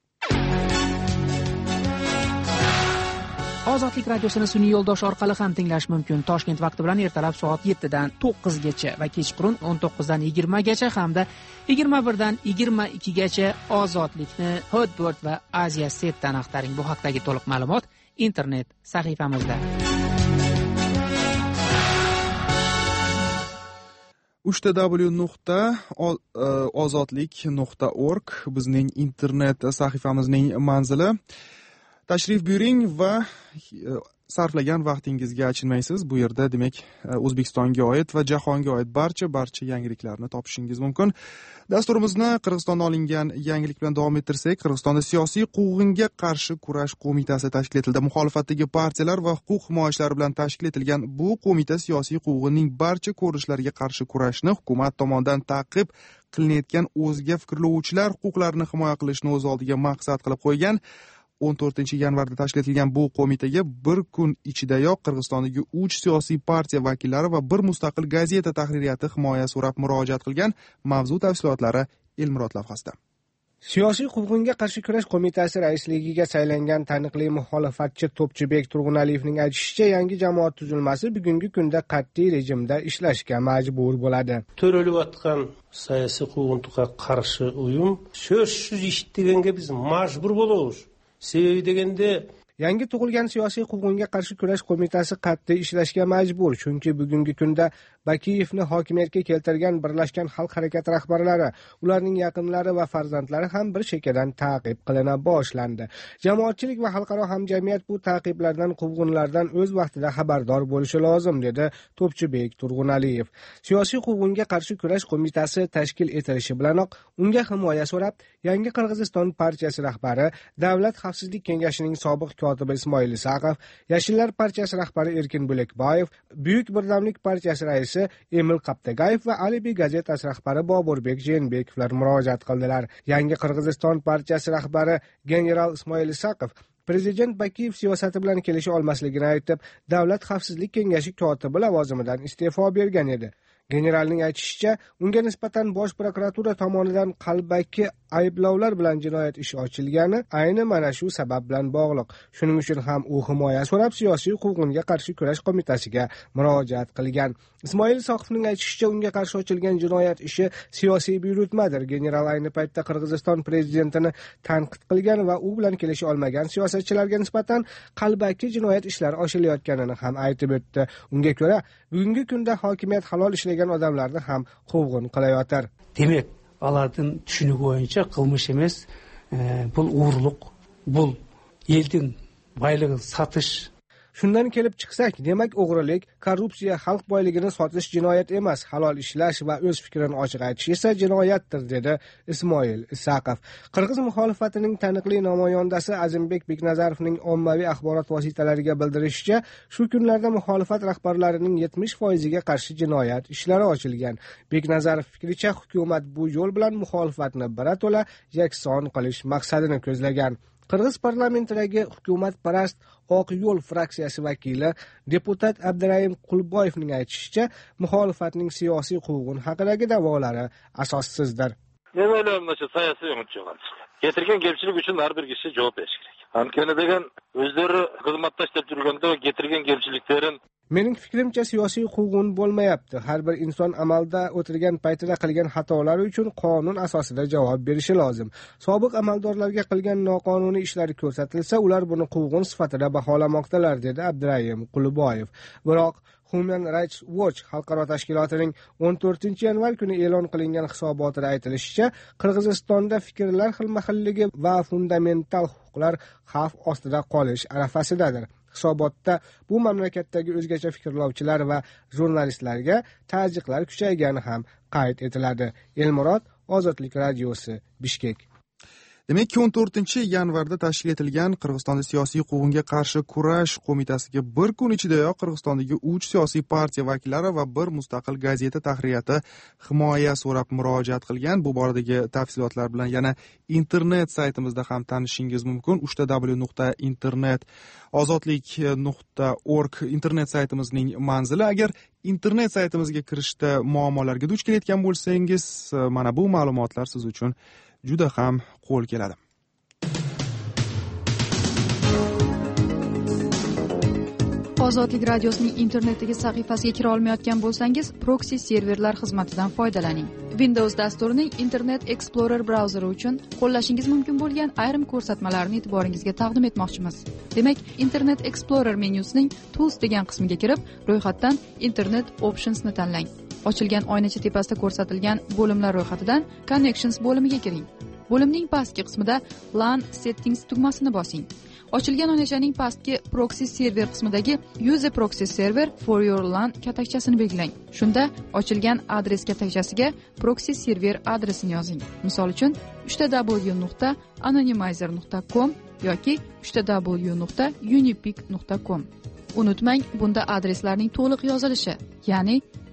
Ozodlik radiosini sun'iy yo'ldosh orqali ham tinglash mumkin. Toshkent vaqti bilan ertalab soat 7 dan 9 gacha va kechqurun 19 dan 20 gacha hamda 21 dan 22 gacha Ozodlikni Hotbird va Asia Setdan axtaring. Bu haqdagi to'liq ma'lumot internet sahifamizda. www.ozodlik.org bizning internet sahifamizning manzili. Tashrif buyuring va sarflagan vaqtingizga achinmaysiz. Bu yerda demak O'zbekistonga oid va jahonga oid barcha yangiliklarni topishingiz mumkin. Dasturimizni Qirg'izistondan olingan yangilik bilan davom ettirsak, Qirg'izistonda siyosiy quvg'inga qarshi kurash qo'mitasi tashkil etildi. Muxolifatdagi partiyalar va huquq himoyachilari bilan tashkil etilgan bu qo'mita siyosiy quvg'inning barcha ko'rinishlariga qarshi kurashni hukumat tomonidan ta'qib qilinayotgan o'zga fikrlovchilar huquqlarini himoya qilishni o'z oldiga maqsad qilib qo'ygan. 14-yanvarda tashkil etilgan bu qo'mitaga bir kun ichidayoq Qirg'izistondagi 3 siyosiy partiya vakillari va bir mustaqil gazeta tahririyati himoya so'rab murojaat qilgan. Mavzu tafsilotlari Elmurod lavhasida. Siyosiy quvg'inga qarshi kurash qo'mitasi raisligiga saylangan taniqli muxolifatchi To'pchibek Turg'unaliyevning aytishicha, yangi jamoat tuzilmasi bugungi kunda qat'iy rejimda ishlashga majbur bo'ladi. To'rayotgan siyosiy quvg'inga qarshi uyum so'zsiz ish deganga biz majbur bo'lamiz. Sebebi deganda yangi tug'ilgan siyosiy quvg'inga qarshi kurash qo'mitasi qat'iy ishlashga majbur, chunki bugungi kunda Bakiyevni hokimiyatga keltirgan Birlashgan xalq harakati rahbarlari, ularning yaqinlari va farzandlari ham bir chekkadan ta'qib qilina boshlandi. Jamoatchilik va xalqaro hamjamiyat bu ta'qiblardan, quvg'inlardan o'z vaqtida xabardor bo'lishi lozim, dedi To'pchibek Turg'unaliyev. Siyosiy quvg'inga qarshi kurash qo'mitasi tashkil etilishi bilanoq unga himoya so'rab, Yangi Qirg'iziston partiyasi rahbari, Davlat xavfsizlik kengashining sobiq kotibi Ismoil Isaqov, Yashillar partiyasi rahbari Erkin Bo'lakboyev, Buyuk birdamlik partiyasi raisi Emil Qaptagayev va Alibi gazetasi rahbari Boburbek Jeenbekovlar murojaat qildilar. Yangi Qirg'iziston partiyasi rahbari general Ismoil Isaqov Prezident Bakiyev siyosati bilan kelisha olmasligini aytib, Davlat xavfsizlik kengashi kotibi lavozimidan iste'fo bergan edi. Generalning aytishicha, unga nisbatan Bosh prokuratura tomonidan qalbaki ayblovlar bilan jinoyat ishi ochilgani ayni mana shu sabab bilan bog'liq. Shuning uchun ham u himoya so'rab siyosiy quvg'inga qarshi kurash qo'mitasiga murojaat qilgan. Ismoil Isoqovning aytishicha, unga qarshi ochilgan jinoyat ishi siyosiy buyurtmadir. General ayni paytda Qirg'iziston prezidentini tanqid qilgan va u bilan kelisha olmagan siyosatchilarga nisbatan qalbaki jinoyat ishlari ochilayotganini ham aytib o'tdi. Unga ko'ra, bugungi kunda hokimiyat halol ishlagan odamlarni ham quvg'in qilayotir. Demak, alardan tushunigi bo'yicha qilmish emas, bu o'g'irlik, bu elning boyligini satish. Shundan kelib chiqsak, demak o'g'rilik, korrupsiya, xalq boyligini sotish jinoyat emas, halol ishlash va o'z fikrini ochiq aytish esa jinoyatdir, dedi Ismoil Isaqov. Qirg'iz muxolifatining taniqli namoyandasi Azimbek Beknazarovning ommaviy axborot vositalariga bildirishicha, shu kunlarda muxolifat rahbarlarining 70%ga qarshi jinoyat ishlari ochilgan. Beknazarov fikricha, hukumat bu yo'l bilan muxolifatni birato'la yakson qilish maqsadini ko'zlagan. Qirg'iz parlamentidagi hukumatparast Oq yo'l fraksiyasi vakili deputat Abdurayim Qulboyevning aytishicha, muxolifatning siyosiy quvg'in haqidagi da'volari asossizdir. Men o'ylayman, siyosiy umidchilar getirgan kelchilik uchun har bir kishi javob berish kerak. Ankana degan o'zlari xizmatda ishlab turganda getirgan kelchiliklarni mening fikrimcha siyosiy quvg'in bo'lmayapti. Har bir inson amalda o'tirgan paytida qilgan xatolari uchun qonun asosida javob berishi lozim. Sobiq amaldorlarga qilgan noqonuniy ishlari ko'rsatilsa, ular buni quvg'in sifatida baholamoqdalar, dedi Abdurayim Qulboyev. Biroq Human Rights Watch xalqaro tashkilotining 14-yanvar kuni e'lon qilingan hisobotida aytilishicha, Qirg'izistonda fikrlar xilma-xilligi va fundamental huquqlar xavf ostida qolish arafasidadir. Hisobotda bu mamlakatdagi o'zgacha fikrlovchilar va jurnalistlarga ta'ziqlar kuchaygani ham qayd etiladi. Elmurod, Ozodlik radiosi, Bishkek. Demak, 14-yanvarda tashkil etilgan Qirg'izistonda siyosiy quvg'inga qarshi kurash qo'mitasiga bir kun ichidayoq Qirg'izistondagi 3 siyosiy partiya vakillari va bir mustaqil gazeta tahririyati himoya so'rab murojaat qilgan. Bu boradagi tafsilotlar bilan yana internet saytimizda ham tanishishingiz mumkin. www.internet ozodlik.org internet saytimizning manzili. Agar internet saytimizga kirishda muammolarga duch kelayotgan bo'lsangiz, mana bu ma'lumotlar siz uchun juda ham qo'l keladi. Ozodlik radiosining internetdagi sahifasiga kira olmayotgan bo'lsangiz, proxy serverlar xizmatidan foydalaning. Windows dasturining Internet Explorer brauzeri uchun qo'llashingiz mumkin bo'lgan ayrim ko'rsatmalarni e'tiboringizga taqdim etmoqchimiz. Demak, Internet Explorer menyusining Tools degan qismiga kirib, ro'yxatdan Internet Options ni tanlang. Ochilgan oynacha tepasida ko'rsatilgan bo'limlar ro'yxatidan Connections bo'limiga kiring. Bo'limning pastki qismida LAN Settings tugmasini bosing. Ochilgan oynachaning pastki Proxy Server qismidagi Use Proxy Server for your LAN katakchasini belgilang. Shunda ochilgan adres katakchasiga Proxy Server adresini yozing. Misol uchun www.anonymizer.com yoki www.unipic.com. Unutmang, bunda adreslarning to'liq yozilishi, ya'ni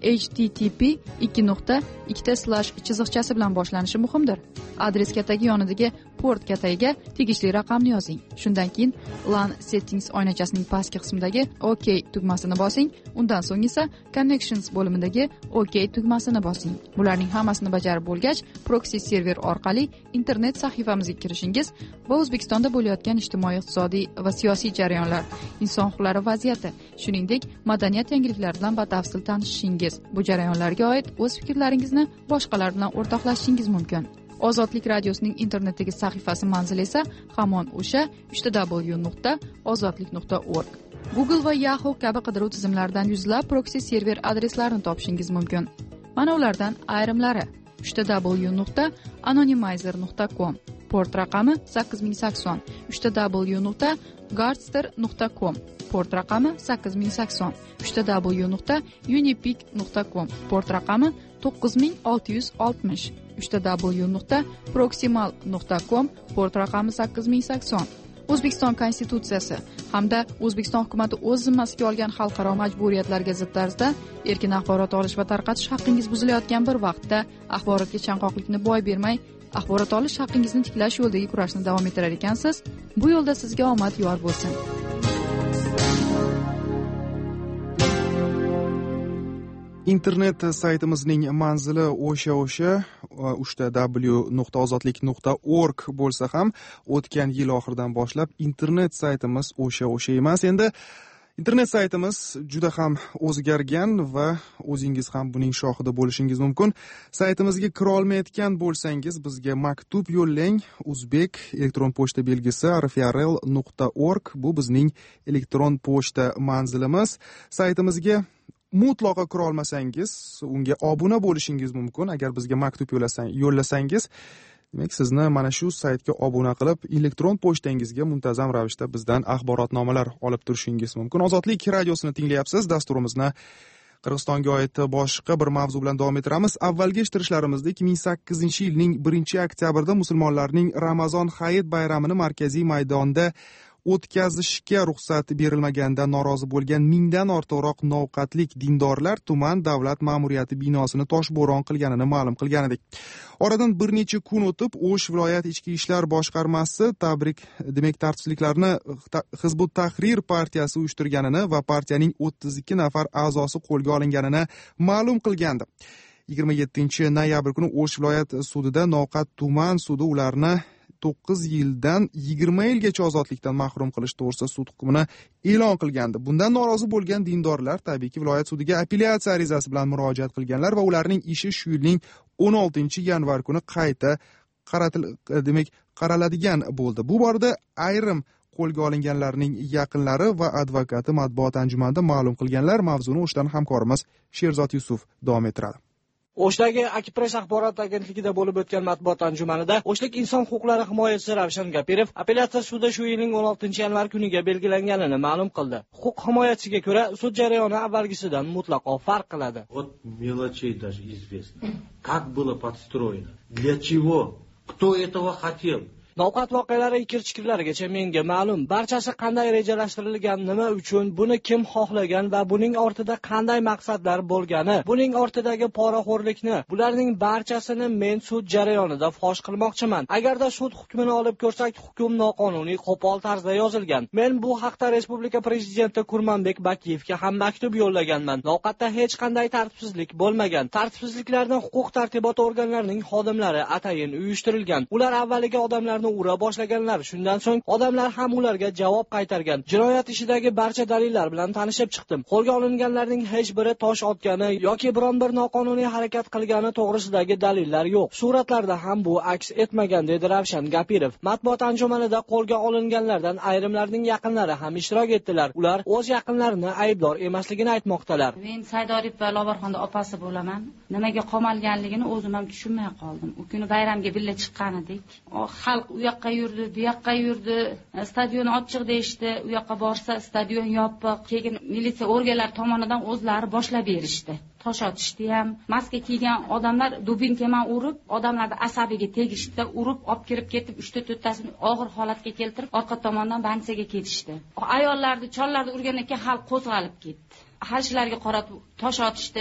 http://chiziqchasi bilan boshlanishi muhimdir. Adres katagi yonidagi port katagiga tegishli raqamni yozing. Shundan keyin LAN Settings oynachasining pastki qismidagi OK tugmasini bosing. Undan so'ng esa Connections bo'limidagi OK tugmasini bosing. Bularning hammasini bajarib bo'lgach, proxy server orqali internet sahifamizga kirishingiz va O'zbekistonda bo'layotgan ijtimoiy, iqtisodiy va siyosiy jarayonlar, inson huquqlari vaziyati, shuningdek madaniyat yangiliklari bilan batafsil tanishishingiz, bu jarayonlarga oid o'z fikrlaringizni boshqalar bilan o'rtoqlashishingiz mumkin. Ozodlik radiosining internetdagi sahifasi manzili esa hamon o'sha www.ozodlik.org. Google va Yahoo kabi qidiruv tizimlaridan yuzlab proxy server adreslarini topishingiz mumkin. Mana ulardan ayrimlari: www.anonymizer.com, port raqami 8080, www.gardster.com, port raqami 8080, www.unipic.com, port raqami 9660, www.proximal.com, port raqami 8080. O'zbekiston Konstitutsiyasi hamda O'zbekiston hukumatı o'z zimmasiga olgan xalqaro majburiyatlarga zid tarzda erkin axborot olish va tarqatish haqqingiz buzilayotgan bir vaqtda axborotga chanqoqlikni boy bermay, axborot olish haqqingizni tiklash yo'lidagi kurashni davom ettirar ekansiz. Bu yo'lda sizga omad yor bo'lsin. Internet saytimizning manzili o'sha www.ozodlik.org bo'lsa ham, o'tgan yil oxiridan boshlab internet saytimiz o'sha emas. Endi internet saytimiz juda ham o'zgargan va o'zingiz ham buning shohidi bo'lishingiz mumkin. Saytimizga kira olmayotgan bo'lsangiz, bizga maktub yo'llang. Uzbek elektron pochta belgisi rfrl.org bu bizning elektron pochta manzilimiz. Saytimizga mutlaqo kira olmasangiz, unga obuna bo'lishingiz mumkin. Agar bizga maktub yo'llasangiz, Demak, sizni mana shu saytga obuna qilib, elektron pochtangizga muntazam ravishda bizdan axborotnomalar olib turishingiz mumkin. Ozodlik radiosini tinglayapsiz. Dasturimizni Qirg'izistonga oid boshqa bir mavzu bilan davom ettiramiz. Avvalgi eshittirishlarimizda 2008-yilning 1-oktyabrda musulmonlarning Ramazon hayit bayramini markaziy maydonda o'tkazishga ruxsat berilmaganda norozi bo'lgan 1000dan ortiqroq novqatlik dindorlar tuman davlat ma'muriyati binosini toshbo'ron qilganini ma'lum qilgan edik. Oradan bir necha kun o'tib, O'sh viloyat ichki ishlar boshqarmasi tartibsizliklarni Hizbut Tahrir partiyasi uyushtirganini va partiyaning 32 nafar a'zosi qo'lga olinganini ma'lum qilgandi. 27-noyabr kuni O'sh viloyat sudida Novqat tuman sudi ularni 9 yildan 20 yilgacha ozodlikdan mahrum qilish to'g'risida sud hukmini e'lon qilgandi. Bundan norozi bo'lgan dindorlar tabiiyki viloyat sudiga apellyatsiya arizasi bilan murojaat qilganlar va ularning ishi shu yilning 16-yanvar kuni qayta qaraladigan bo'ldi. Bu borada ayrim qo'lga olinganlarning yaqinlari va advokati matbuot anjumanida ma'lum qilganlar. Mavzuni O'shdan hamkorimiz Sherzod Yusuf davom ettiradi. O'shdagi Akipress axborot agentligida bo'lib o'tgan matbuot anjumanida O'shlik inson huquqlari himoyachisi Ravshan Gapirov apellyatsiya sudi shu yilning 16-yanvar kuniga belgilanganini ma'lum qildi. Huquq himoyachisiga ko'ra, sud jarayoni avvalgisidan mutlaqo farq qiladi. От мелочей даже известно. Как было подстроено? Для чего? Кто этого хотел? Novqat voqealari ikir-chikirlarigacha menga ma'lum. Barchasi qanday rejalashtirilgan, nima uchun, buni kim xohlagan va buning ortida qanday maqsadlar bo'lgani, buning ortidagi poraxo'rlikni, bularning barchasini men sud jarayonida fosh qilmoqchiman. Agarda sud hukmini olib ko'rsak, hukm noqonuniy, qo'pol tarzda yozilgan. Men bu haqda Respublika prezidenti Kurmanbek Bakiyevga ham maktub yo'llaganman. Novqatda hech qanday tartibsizlik bo'lmagan. Tartibsizliklarni huquq-tartibot organlarining xodimlari atayin uyushtirilgan. Ular avvaliga odamlarni ura boshlaganlar, shundan so'ng odamlar ham ularga javob qaytargan. Jinoyat ishidagi barcha dalillar bilan tanishib chiqdim. Qo'lga olinganlarning hech biri tosh otgani yoki biron bir noqonuniy harakat qilgani to'g'risidagi dalillar yo'q. Suratlarda ham bu aks etmagan, dedi Ravshan Gapirov. Matbuot anjumanida qo'lga olinganlardan ayrimlarning yaqinlari ham ishtirok etdilar. Ular o'z yaqinlarini aybdor emasligini aytmoqdalar. Men Saydorif va Lobarxonda opasi bo'laman. Nimaga qamalganligini o'zim ham tushunmay qoldim. U kuni bayramga birga chiqqan edik. Xalq u yoqqa yurdi, bu yoqqa yurdi, stadion ochiq deyishdi, u yoqqa borsa stadion yopiq. Keyin militsiya organlari tomonidan o'zlari boshlab berishdi. Tosh otishdi ham, maska kiygan odamlar dubinkaman urib, odamlarni asabiga tegishdi, urib, olib kirib ketib 3-4tasini og'ir holatga keltirib, orqa tomondan bansiyaga ketishdi. Ayollarni, chollarni urgandan keyin xalq qo'zg'alib ketdi. Harshilarga qarab tosh otishdi.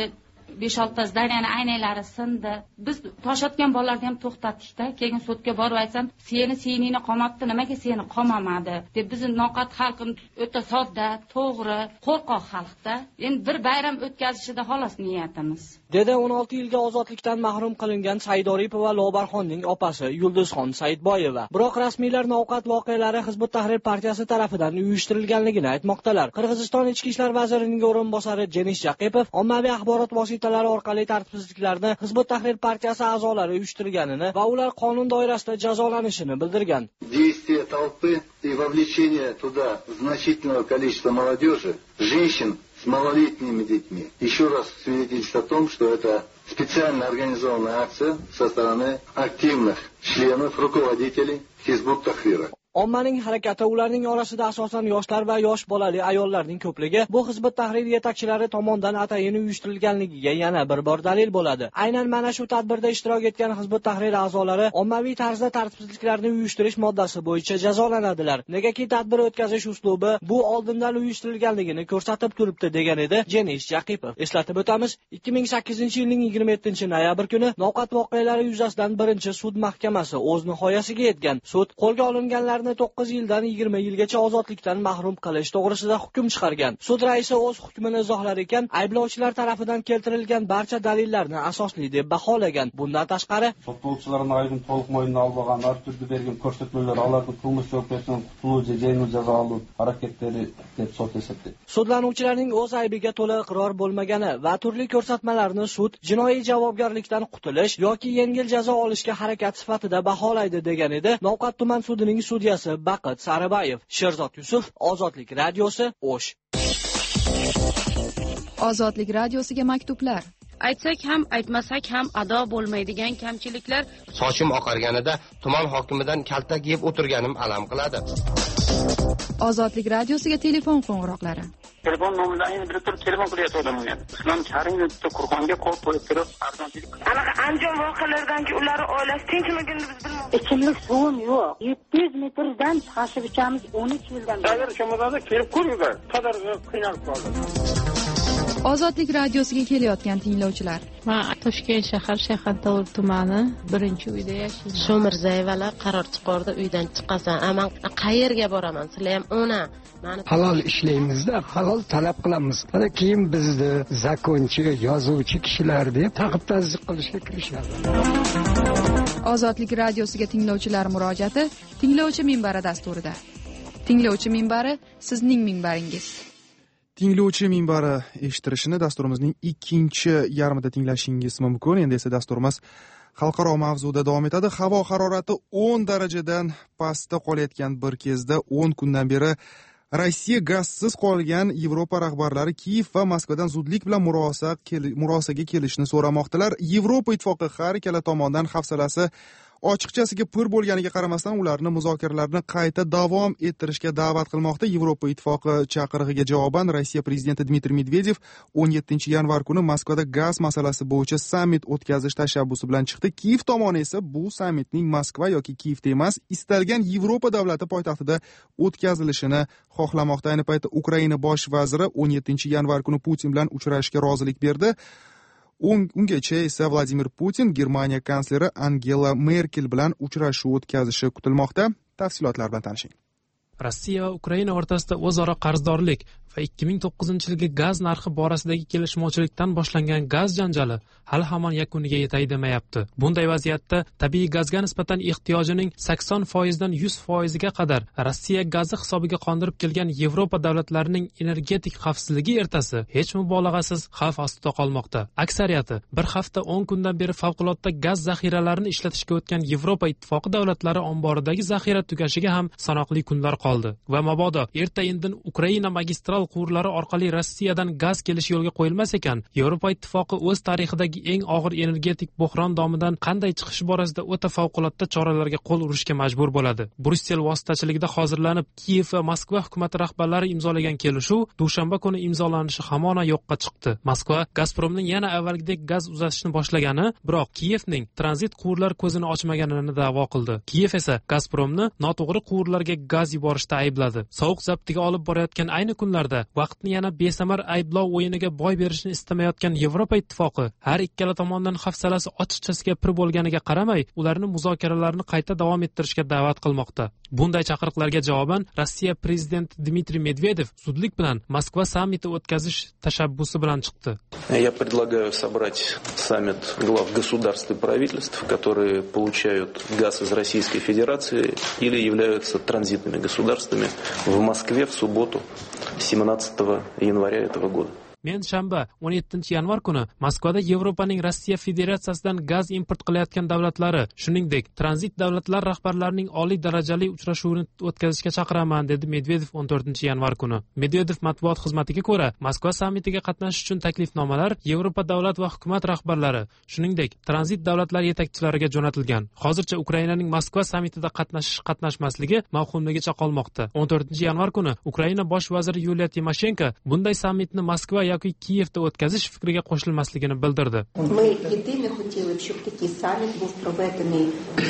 5-6 zdaniyani aynaklari sindi. Biz tosh otgan bolalarni ham to'xtatdik-da. Keyin sudga borib aytsam, seningni qamabdi, nimaga seni qamamadi deb bizni Novqat xalqimiz o'ta sodda, to'g'ri, qo'rqoq xalqda. Endi bir bayram o'tkazishida xolos niyatimiz. Dedi 16 yilga ozodlikdan mahrum qilingan Saydoripov va Lobarxonning opasi Yulduzxon Saidboyeva. Biroq rasmiylar Novqat voqealari Hizbut Tahrir partiyasi tarafidan uyushtirilganligini aytmoqdalar. Qirg'iziston ichki ishlar vazirining o'rinbosari Jenish Jaqipov ommaviy axborot vositalari orqali tartibsizliklarni Hizbut Tahrir partiyasi a'zolari uyushtirganini va ular qonun doirasida jazolanishini bildirgan. Действия толпы и вовлечение туда значительного количества молодежи, женщин с малолетними детьми еще раз свидетельствует о том, что это специально организованная акция со стороны активных членов, руководителей Hizbut Tahrir. Ommaning harakati, ularning orasida asosan yoshlar va yosh bolali ayollarning ko'pligi bu Hizbut Tahrir yetakchilari tomonidan atayin uyushtirilganligiga yana bir bor dalil bo'ladi. Aynan mana shu tadbirda ishtirok etgan Hizbut Tahrir a'zolari ommaviy tarzda tartibsizliklarni uyushtirish moddasi bo'yicha jazolanadilar. Negaki tadbir o'tkazish uslubi bu oldindan uyushtirilganligini ko'rsatib turibdi, degan edi Jenish Jaqipov. Eslatib o'tamiz, 2008-yilning 27-noyabr kuni Novqat voqealari yuzasidan birinchi sud mahkamasi o'z nihoyasiga yetgan. Sud qo'lga olinganlar 9 yildan 20 yilgacha ozodlikdan mahrum qilish to'g'risida hukm chiqargan. Sud raisi o'z hukmini izohlar ekan, ayblovchilar tarafidan keltirilgan barcha dalillarni asosli deb baholagan. Bundan tashqari, so'rovchilarning ayrim to'liq mo'ynini olmagan, har turli bergan ko'rsatmalar, ularning qilmish javobgarligidan qutulish, jazoni jazolanish harakatlari deb hisoblanadi. Sudlanuvchilarning o'z aybiga to'liq iqror bo'lmagani va turli ko'rsatmalarni sud jinoiy javobgarlikdan qutulish yoki yengil jazo olishga harakat sifatida baholaydi, degan edi Novqat tuman sudining sudiyasi Baqit Saribayev. Sherzod Yusuf, Ozodlik radiosi, O'sh. Ozodlik radiosiga maktublar. aytsak ham aytmasak ham ado bo'lmaydigan kamchiliklar. Sochim oqarganida tuman hokimidan kaltak yeb o'tirganim alam qiladi. Ozodlik radiosiga telefon qo'ng'iroqlari. Telefon nomeridan endi bir turib telefon qilyapman men. Islom Karimov Qur'onga qo'l qo'yib turib arzonchilik. Anaqa Andijon voqealaridan ular oilasi tinchligini biz bilmaymiz. Ichimlik suvim yo'q. 700 metrdan tashib ichamiz 12 yildan. Agar Shomurodda kelib ko'ringlar, qadar qiynalib qoldi. Ozodlik radiosiga kelayotgan tinglovchilar. Men Toshkent shahar Dovul tumani 1-uyda yashayman. Shomirzayevalar qaror chiqardi, uydan chiqasan. Men qayerga boraman? Sizlar ham ona. Halol ishlaymizda, halol talab qilamiz. Mana keyin bizni zakonchi, yozuvchi kishilar deb taqib-tazdiq qilishga kirishadi. Ozodlik radiosiga tinglovchilar murojaati Tinglovchi minbari dasturida. Tinglovchi minbari sizning minbaringiz. Tinglovchi minbari eshitirishini dasturimizning ikkinchi yarmida tinglashingiz mumkin. Endi esa dasturimiz xalqaro mavzuda davom etadi. Havo harorati 10 darajadan pastda qolayotgan bir kezda 10 kundan beri Rossiya gazsiz qolgan Yevropa rahbarlari Kiyev va Moskvadan zudlik bilan murosaga kelishni so'ramoqdalar. Yevropa ittifoqi har ikkala tomondan hafsalasi ochiqchasiga pir bo'lganiga qaramasdan ularni muzokaralarni qayta davom ettirishga da'vat qilmoqda. Yevropa ittifoqi chaqirig'iga javoban Rossiya prezidenti Dmitriy Medvedev 17-yanvar kuni Moskvada gaz masalasi bo'yicha sammit o'tkazish tashabbusi bilan chiqdi. Kiyev tomoni esa bu sammitning Moskva yoki Kiyevda emas, istalgan Yevropa davlati poytaxtida o'tkazilishini xohlamoqda. Ayni paytda Ukraina bosh vaziri 17-yanvar kuni Putin bilan uchrashishga rozilik berdi. Ungacha esa Vladimir Putin Germaniya kansleri Angela Merkel bilan uchrashuv o'tkazishi kutilmoqda. Tafsilotlar bilan tanishing. Rossiya va Ukraina o'rtasida o'zaro qarzdorlik va 2009-yilgi gaz narxi borasidagi kelishmovchilikdan boshlangan gaz janjali hali hamon yakuniga yetay demayapti. Bunday vaziyatda tabiiy gazga nisbatan ehtiyojining 80% dan 100% ga qadar Rossiya gazi hisobiga qondirib kelgan Yevropa davlatlarining energetik xavfsizligi ertasi hech mubolag'asiz xavf ostida qolmoqda. Aksariyati bir hafta 10 kundan beri favqulodda gaz zaxiralarini ishlatishga o'tgan Yevropa ittifoqi davlatlari omboridagi zaxira tugashiga ham sanoqli kunlar qoldi va mabodo erta-indin Ukraina magistral quvurlari orqali Rossiyadan gaz kelishi yo'lga qo'yilmas ekan, Yevropa ittifoqi o'z tarixidagi eng og'ir energetik bo'hron domidan qanday chiqish borasida o'ta favqulodda choralarga qo'l urishga majbur bo'ladi. Bryussel vositachiligida hozirlanib, Kiyev va Moskva hukumati rahbarlari imzolagan kelishuv dushanba kuni imzolanishi hamona yo'qqa chiqdi. Moskva Gazpromning yana avvalgidek gaz uzatishni boshlagani, biroq Kiyevning tranzit quvurlar ko'zini ochmaganini da'vo qildi. Kiyev esa Gazpromni noto'g'ri quvurlarga gaz yuborishda aybladi. Sovuq zabtiga olib borayotgan ayni kunlarda vaqtni yana besamar ayblov o'yiniga boy berishni istamayotgan Yevropa ittifoqi har ikkala tomondan hafsalasi ochiqchasiga pir bo'lganiga qaramay, ularni muzokaralarni qayta davom ettirishga da'vat qilmoqda. Bunday chaqiriqlarga javoban Rossiya prezidenti Dmitriy Medvedev zudlik bilan Moskva sammiti o'tkazish tashabbusi bilan chiqdi. Я предлагаю собрать саммит глав государств и правительств, которые получают газ из Российской Федерации или являются транзитными государствами в Москве в субботу 17 января этого года. Men shanba 17-yanvar kuni Moskvada Yevropaning Rossiya Federatsiyasidan gaz import qilayotgan davlatlari, shuningdek, tranzit davlatlar rahbarlarining oliy darajali uchrashuvini o'tkazishga chaqiraman, dedi Medvedev 14-yanvar kuni. Medvedev matbuot xizmatiga ko'ra, Moskva sammitiga qatnashish uchun taklifnomalar Yevropa davlat va hukumat rahbarlari, shuningdek, tranzit davlatlar yetakchilariga jo'natilgan. Hozircha Ukrainaning Moskva sammitida qatnashmasligi mavhumligicha qolmoqda. 14-yanvar kuni Ukraina bosh vaziri Yuliya Timoshenko bunday sammitni Moskva yoki Kiyevda o'tkazish fikriga qo'shilmasligini bildirdi. Ми єдине хотіли б, щоб такий саміт був проведений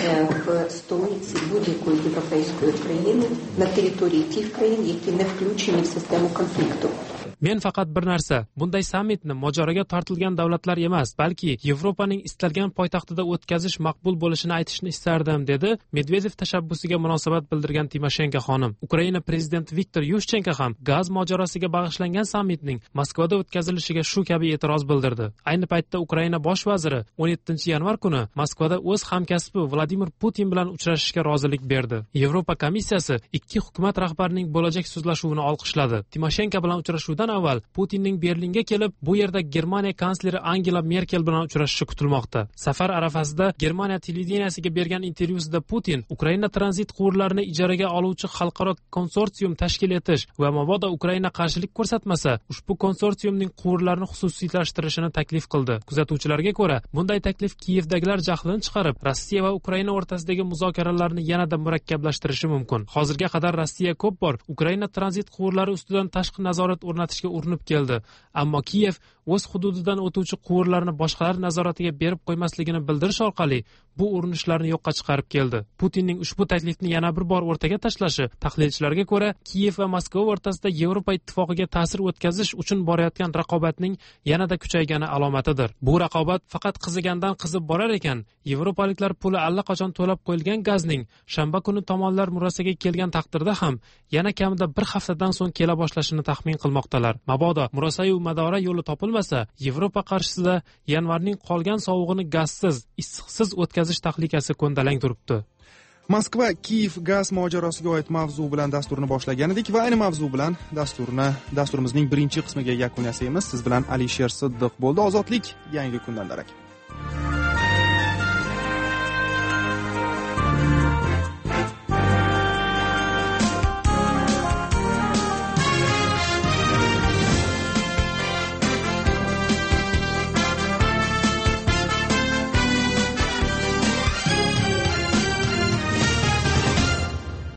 в столиці будь-якої європейської країни на території тих країн, які не включені в систему конфлікту. Men faqat bir narsa, bunday sammitni mojaroga tortilgan davlatlar emas, balki Yevropaning istalgan poytaxtida o'tkazish maqbul bo'lishini aytishni istardim, dedi Medvedev tashabbusiga munosabat bildirgan Timoshenko xonim. Ukraina prezidenti Viktor Yushchenko ham gaz mojarosiga bag'ishlangan sammitning Moskvada o'tkazilishiga shu kabi e'tiroz bildirdi. Ayni paytda Ukraina bosh vaziri 17-yanvar kuni Moskvada o'z hamkasbi Vladimir Putin bilan uchrashishga rozilik berdi. Yevropa komissiyasi ikki hukumat rahbarining bo'lajak so'zlashuvini olqishladi. Timoshenko bilan uchrashuvdan avval Putinning Berlinga kelib, bu yerda Germaniya kansleri Angela Merkel bilan uchrashishi kutilmoqda. Safar arafasida Germaniya televideniyasiga bergan intervyusida Putin Ukraina tranzit quvurlarini ijaraga oluvchi xalqaro konsorsium tashkil etish va mabodo Ukraina qarshilik ko'rsatmasa, ushbu konsorsiumning quvurlarini xususiylashtirishini taklif qildi. Kuzatuvchilarga ko'ra, bunday taklif Kiyevdagilar jahlini chiqarib, Rossiya va Ukraina o'rtasidagi muzokaralarni yanada murakkablashtirishi mumkin. Hozirga qadar Rossiya ko'p bor Ukraina tranzit quvurlari ustidan tashqi nazorat o'rnatishga urinib keldi, ammo Kiyev o'z hududidan o'tuvchi quvurlarni boshqalar nazoratiga berib qo'ymasligini bildirish orqali bu urinishlarni yo'qqa chiqarib keldi. Putinning ushbu taklifni yana bir bor o'rtaga tashlashi tahlilchilarga ko'ra Kiyev va Moskva o'rtasida Yevropa ittifoqiga ta'sir o'tkazish uchun borayotgan raqobatning yanada kuchaygani alomatidir. Bu raqobat faqat qizigandan qizib borar ekan, yevropaliklar puli allaqachon to'lab qo'yilgan gazning shanba kuni tomonlar murosaga kelgan taqdirda ham yana kamida bir haftadan so'ng kela boshlashini taxmin qilmoqdalar. Mabodo murosa-yu madora yo'li topilmasa, Yevropa qarshisida yanvarning qolgan sovug'ini gazsiz, issiqsiz o'tkazish tahlikasi ko'ndalang turibdi. Moskva Kiyev gaz mojarosiga oid mavzu bilan dasturni boshlagan edik va ayni mavzu bilan dasturimizning birinchi qismiga yakun yasaymiz. Siz bilan Alisher Siddiq bo'ldi. Ozodlik yangi kundan darak.